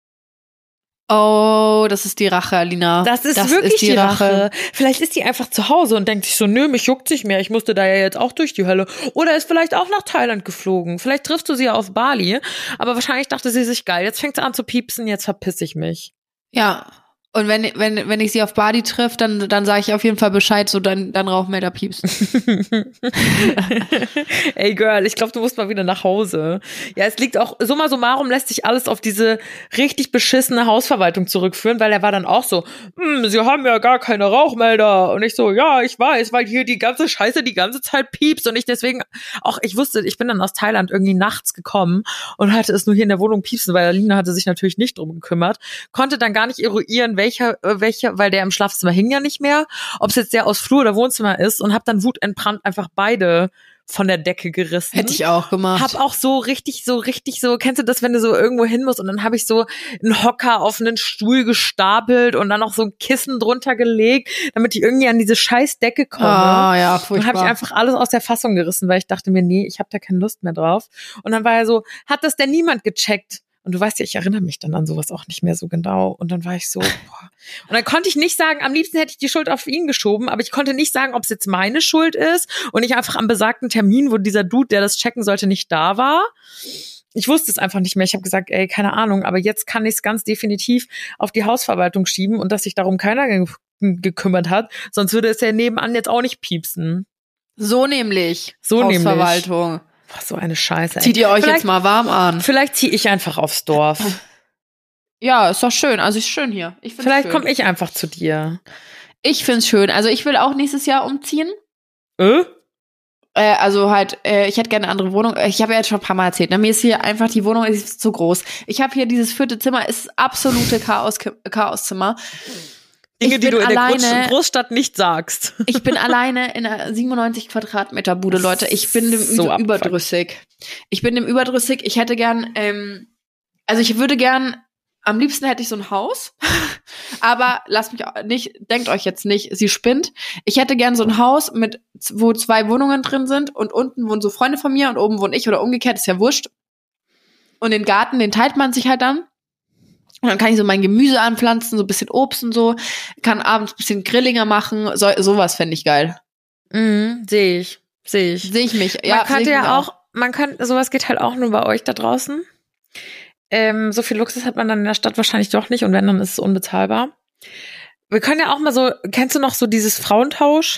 Oh, das ist die Rache, Alina. Das ist das wirklich ist die, die Rache. Rache. Vielleicht ist die einfach zu Hause und denkt sich so, nö, mich juckt nicht mehr, ich musste da ja jetzt auch durch die Hölle. Oder ist vielleicht auch nach Thailand geflogen. Vielleicht triffst du sie ja auf Bali. Aber wahrscheinlich dachte sie sich, geil, jetzt fängt sie an zu piepsen, jetzt verpiss ich mich. Ja. Und wenn, wenn, wenn ich sie auf Bali treffe, dann, dann sage ich auf jeden Fall Bescheid, so dann, dann Rauchmelder piepst. Ey, Girl, ich glaube, du musst mal wieder nach Hause. Ja, es liegt auch, summa summarum lässt sich alles auf diese richtig beschissene Hausverwaltung zurückführen, weil er war dann auch so, hm, sie haben ja gar keine Rauchmelder. Und ich so, ja, ich weiß, weil hier die ganze Scheiße die ganze Zeit piepst und ich deswegen auch, ich wusste, ich bin dann aus Thailand irgendwie nachts gekommen und hatte es nur hier in der Wohnung piepsen, weil Alina hatte sich natürlich nicht drum gekümmert, konnte dann gar nicht eruieren, welcher, welcher, weil der im Schlafzimmer hing ja nicht mehr, ob es jetzt der aus Flur oder Wohnzimmer ist und hab dann wutentbrannt einfach beide von der Decke gerissen. Hätte ich auch gemacht. Hab auch so richtig, so richtig so, kennst du das, wenn du so irgendwo hin musst und dann habe ich so einen Hocker auf einen Stuhl gestapelt und dann noch so ein Kissen drunter gelegt, damit ich irgendwie an diese scheiß Decke komme. Ah, ja, furchtbar. Dann habe ich einfach alles aus der Fassung gerissen, weil ich dachte mir, nee, ich habe da keine Lust mehr drauf. Und dann war er so, hat das denn niemand gecheckt? Und du weißt ja, ich erinnere mich dann an sowas auch nicht mehr so genau. Und dann war ich so, boah. Und dann konnte ich nicht sagen, am liebsten hätte ich die Schuld auf ihn geschoben, aber ich konnte nicht sagen, ob es jetzt meine Schuld ist und ich einfach am besagten Termin, wo dieser Dude, der das checken sollte, nicht da war. Ich wusste es einfach nicht mehr. Ich habe gesagt, ey, keine Ahnung, aber jetzt kann ich es ganz definitiv auf die Hausverwaltung schieben und dass sich darum keiner ge- gekümmert hat, sonst würde es ja nebenan jetzt auch nicht piepsen. So nämlich. So Hausverwaltung. nämlich. Boah, so eine Scheiße. Ey. Zieht ihr euch vielleicht, jetzt mal warm an. Vielleicht ziehe ich einfach aufs Dorf. Ja, ist doch schön. Also ist schön hier. Ich find's Vielleicht schön. komme ich einfach zu dir. Ich find's schön. Also ich will auch nächstes Jahr umziehen. Äh? Äh, also halt, äh, ich hätte gerne eine andere Wohnung. Ich habe ja jetzt schon ein paar Mal erzählt. Ne? Mir ist hier einfach, die Wohnung ist zu groß. Ich habe hier dieses vierte Zimmer, ist absolute Chaos, Chaoszimmer. Dinge, ich die bin du in alleine, der Großstadt nicht sagst. Ich bin alleine in einer siebenundneunzig Quadratmeter Bude, Leute. Ich bin dem So so überdrüssig. Ich bin dem überdrüssig. Ich hätte gern, ähm, also ich würde gern, am liebsten hätte ich so ein Haus. Aber lasst mich auch nicht, denkt euch jetzt nicht, sie spinnt. Ich hätte gern so ein Haus mit, wo zwei Wohnungen drin sind und unten wohnen so Freunde von mir und oben wohne ich oder umgekehrt, ist ja wurscht. Und den Garten, den teilt man sich halt dann. Und dann kann ich so mein Gemüse anpflanzen, so ein bisschen Obst und so. Kann abends ein bisschen Grillinger machen. So, sowas fände ich geil. Mhm, sehe ich. Sehe ich. Sehe ich mich. Man Ja, könnte seh ich ja mich auch, man kann, sowas geht halt auch nur bei euch da draußen. Ähm, so viel Luxus hat man dann in der Stadt wahrscheinlich doch nicht und wenn, dann ist es unbezahlbar. Wir können ja auch mal so, kennst du noch so dieses Frauentausch?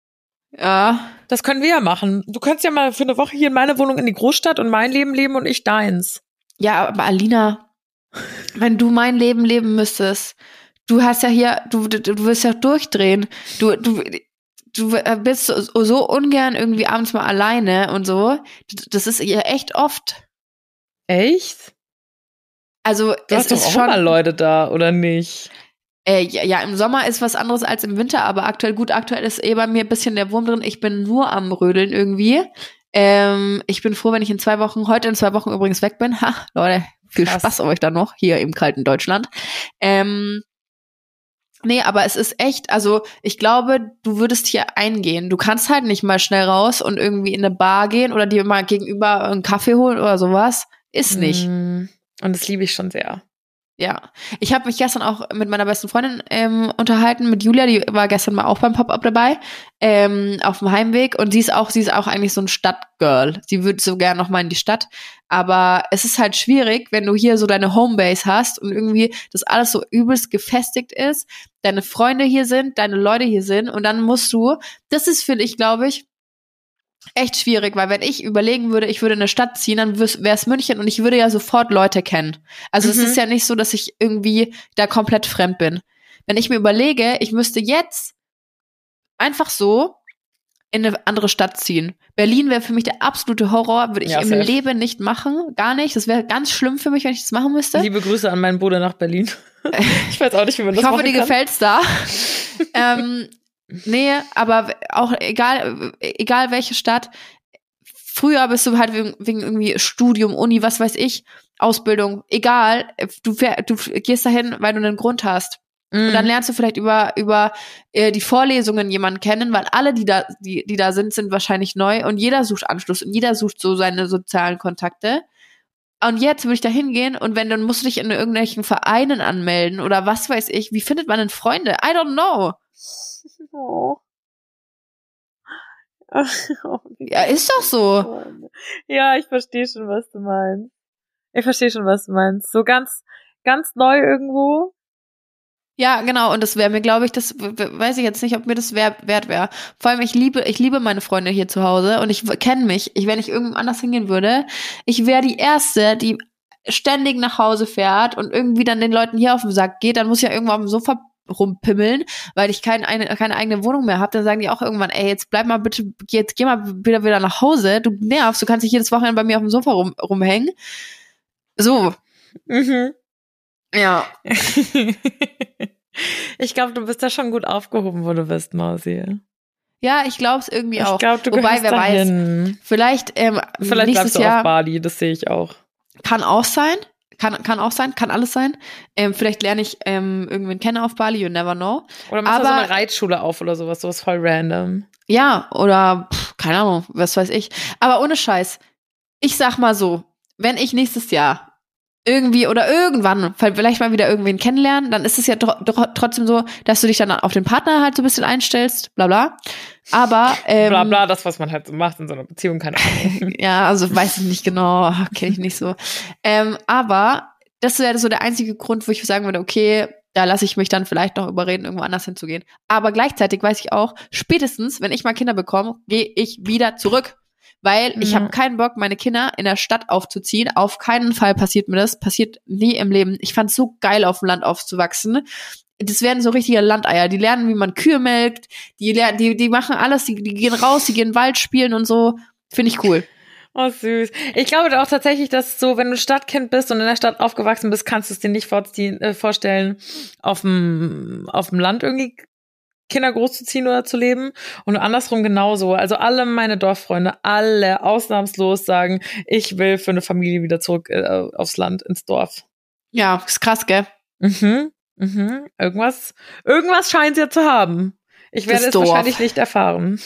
Ja. Das können wir ja machen. Du könntest ja mal für eine Woche hier in meine Wohnung in die Großstadt und mein Leben leben und ich deins. Ja, aber Alina, wenn du mein Leben leben müsstest, du hast ja hier, du, du, du wirst ja durchdrehen. Du, du, du bist so, so ungern irgendwie abends mal alleine und so. Das ist ja echt oft. Echt? Also, Du es hast doch ist auch schon immer Leute da, oder nicht? Äh, ja, ja, im Sommer ist was anderes als im Winter, aber aktuell, gut, aktuell ist eh bei mir ein bisschen der Wurm drin. Ich bin nur am Rödeln irgendwie. Ähm, ich bin froh, wenn ich in zwei Wochen, heute in zwei Wochen übrigens weg bin. Ha, Leute, viel Krass. Spaß euch dann noch, hier im kalten Deutschland. Ähm, nee, aber es ist echt, also ich glaube, du würdest hier eingehen. Du kannst halt nicht mal schnell raus und irgendwie in eine Bar gehen oder dir mal gegenüber einen Kaffee holen oder sowas. Ist nicht. Mm, und das liebe ich schon sehr. Ja, ich habe mich gestern auch mit meiner besten Freundin ähm, unterhalten, mit Julia, die war gestern mal auch beim Pop-Up dabei, ähm, auf dem Heimweg und sie ist auch, sie ist auch eigentlich so ein Stadtgirl. Sie würde so gerne noch mal in die Stadt, aber es ist halt schwierig, wenn du hier so deine Homebase hast und irgendwie das alles so übelst gefestigt ist, deine Freunde hier sind, deine Leute hier sind und dann musst du, das ist für dich, glaube ich, echt schwierig, weil wenn ich überlegen würde, ich würde in eine Stadt ziehen, dann wäre es München und ich würde ja sofort Leute kennen. Also es Mhm. ist ja nicht so, dass ich irgendwie da komplett fremd bin. Wenn ich mir überlege, ich müsste jetzt einfach so in eine andere Stadt ziehen. Berlin wäre für mich der absolute Horror, würde ich Ja, im safe. Leben nicht machen, gar nicht. Das wäre ganz schlimm für mich, wenn ich das machen müsste. Liebe Grüße an meinen Bruder nach Berlin. Ich weiß auch nicht, wie man das Ich hoffe, machen dir kann. gefällt's da. ähm, nee, aber auch egal, egal welche Stadt. Früher bist du halt wegen, wegen irgendwie Studium, Uni, was weiß ich, Ausbildung, egal. Du, fähr, du gehst dahin, weil du einen Grund hast. Mm. Und dann lernst du vielleicht über über äh, die Vorlesungen jemanden kennen, weil alle, die da die die da sind, sind wahrscheinlich neu und jeder sucht Anschluss und jeder sucht so seine sozialen Kontakte. Und jetzt würde ich da hingehen und wenn, dann musst du dich in irgendwelchen Vereinen anmelden oder was weiß ich. Wie findet man denn Freunde? I don't know. Oh. Oh, wie Ja, ist doch so. Freunde. Ja, ich verstehe schon, was du meinst. Ich verstehe schon, was du meinst. So ganz, ganz neu irgendwo. Ja, genau. Und das wäre mir, glaube ich, das w- w- weiß ich jetzt nicht, ob mir das wert, wert wäre. Vor allem, ich liebe, ich liebe meine Freunde hier zu Hause und ich kenne mich. Ich, wenn ich irgendwo anders hingehen würde, ich wäre die Erste, die ständig nach Hause fährt und irgendwie dann den Leuten hier auf den Sack geht. Dann muss ich ja irgendwo auf dem Sofa rumpimmeln, weil ich kein, eine, keine eigene Wohnung mehr habe. Dann sagen die auch irgendwann, ey, jetzt bleib mal bitte, jetzt geh mal wieder wieder nach Hause. Du nervst, du kannst nicht jedes Wochenende bei mir auf dem Sofa rum, rumhängen. So. Mhm. Ja. Ich glaube, du bist da schon gut aufgehoben, wo du bist, Mausi. Ja, ich glaube es irgendwie auch. Ich glaube, du Wobei, gehörst wer dahin. weiß, vielleicht, ähm, Vielleicht nächstes bleibst du Jahr auf Bali, das sehe ich auch. kann auch sein. Kann, kann auch sein, kann alles sein. Ähm, vielleicht lerne ich ähm, irgendwen kennen auf Bali, you never know. Oder machst du so Aber- eine Reitschule auf oder sowas, sowas voll random. Ja, oder pff, keine Ahnung, was weiß ich. Aber ohne Scheiß, ich sag mal so, wenn ich nächstes Jahr irgendwie oder irgendwann vielleicht mal wieder irgendwen kennenlernen, dann ist es ja tro- tro- trotzdem so, dass du dich dann auf den Partner halt so ein bisschen einstellst, bla bla. Aber ähm, Bla bla, das, was man halt so macht in so einer Beziehung, keine Ahnung. ja, also weiß ich nicht genau, kenne ich nicht so. Ähm, aber das wäre so der einzige Grund, wo ich sagen würde, okay, da lasse ich mich dann vielleicht noch überreden, irgendwo anders hinzugehen. Aber gleichzeitig weiß ich auch, spätestens, wenn ich mal Kinder bekomme, gehe ich wieder zurück. Weil ich Ja. habe keinen Bock, meine Kinder in der Stadt aufzuziehen. Auf keinen Fall passiert mir das. Passiert nie im Leben. Ich fand's so geil, auf dem Land aufzuwachsen. Das werden so richtige Landeier. Die lernen, wie man Kühe melkt. Die lernen, die, die machen alles. Die, die gehen raus, die gehen in den Wald spielen und so. Finde ich cool. Oh, süß. Ich glaube auch tatsächlich, dass so, wenn du Stadtkind bist und in der Stadt aufgewachsen bist, kannst du es dir nicht vorziehen, äh, vorstellen, auf dem auf dem Land irgendwie Kinder großzuziehen oder zu leben. Und andersrum genauso. Also alle meine Dorffreunde, alle ausnahmslos sagen, ich will für eine Familie wieder zurück äh, aufs Land, ins Dorf. Ja, ist krass, gell? Mhm, mhm. Irgendwas, irgendwas scheint es ja zu haben. Ich werde Das es Dorf. wahrscheinlich nicht erfahren.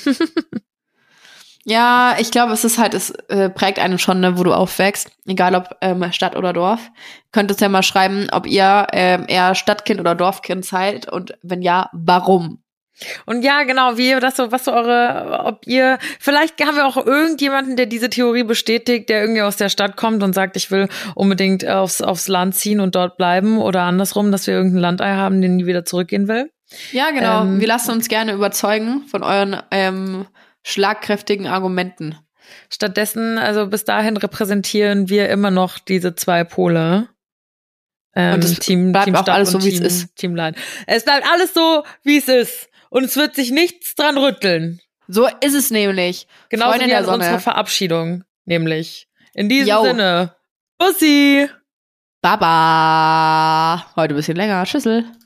Ja, ich glaube, es ist halt, es äh, prägt einen schon, ne, wo du aufwächst, egal ob ähm, Stadt oder Dorf. Könntest ja mal schreiben, ob ihr ähm, eher Stadtkind oder Dorfkind seid und wenn ja, warum? Und ja, genau, wie ihr das so, was so eure, ob ihr, vielleicht haben wir auch irgendjemanden, der diese Theorie bestätigt, der irgendwie aus der Stadt kommt und sagt, ich will unbedingt aufs, aufs Land ziehen und dort bleiben oder andersrum, dass wir irgendein Landei haben, den nie wieder zurückgehen will. Ja, genau. Ähm, Wir lassen uns gerne überzeugen von euren ähm, schlagkräftigen Argumenten. Stattdessen, also bis dahin repräsentieren wir immer noch diese zwei Pole. Ähm, Und es Team, bleibt Team auch Stadt alles und so, wie es Team, ist. Team Land. Es bleibt alles so, wie es ist. Und es wird sich nichts dran rütteln. So ist es nämlich. Genauso Freunde wie der an Sonne. unsere Verabschiedung, nämlich. In diesem Yo. Sinne. Bussi! Baba. Heute ein bisschen länger. Tschüssel.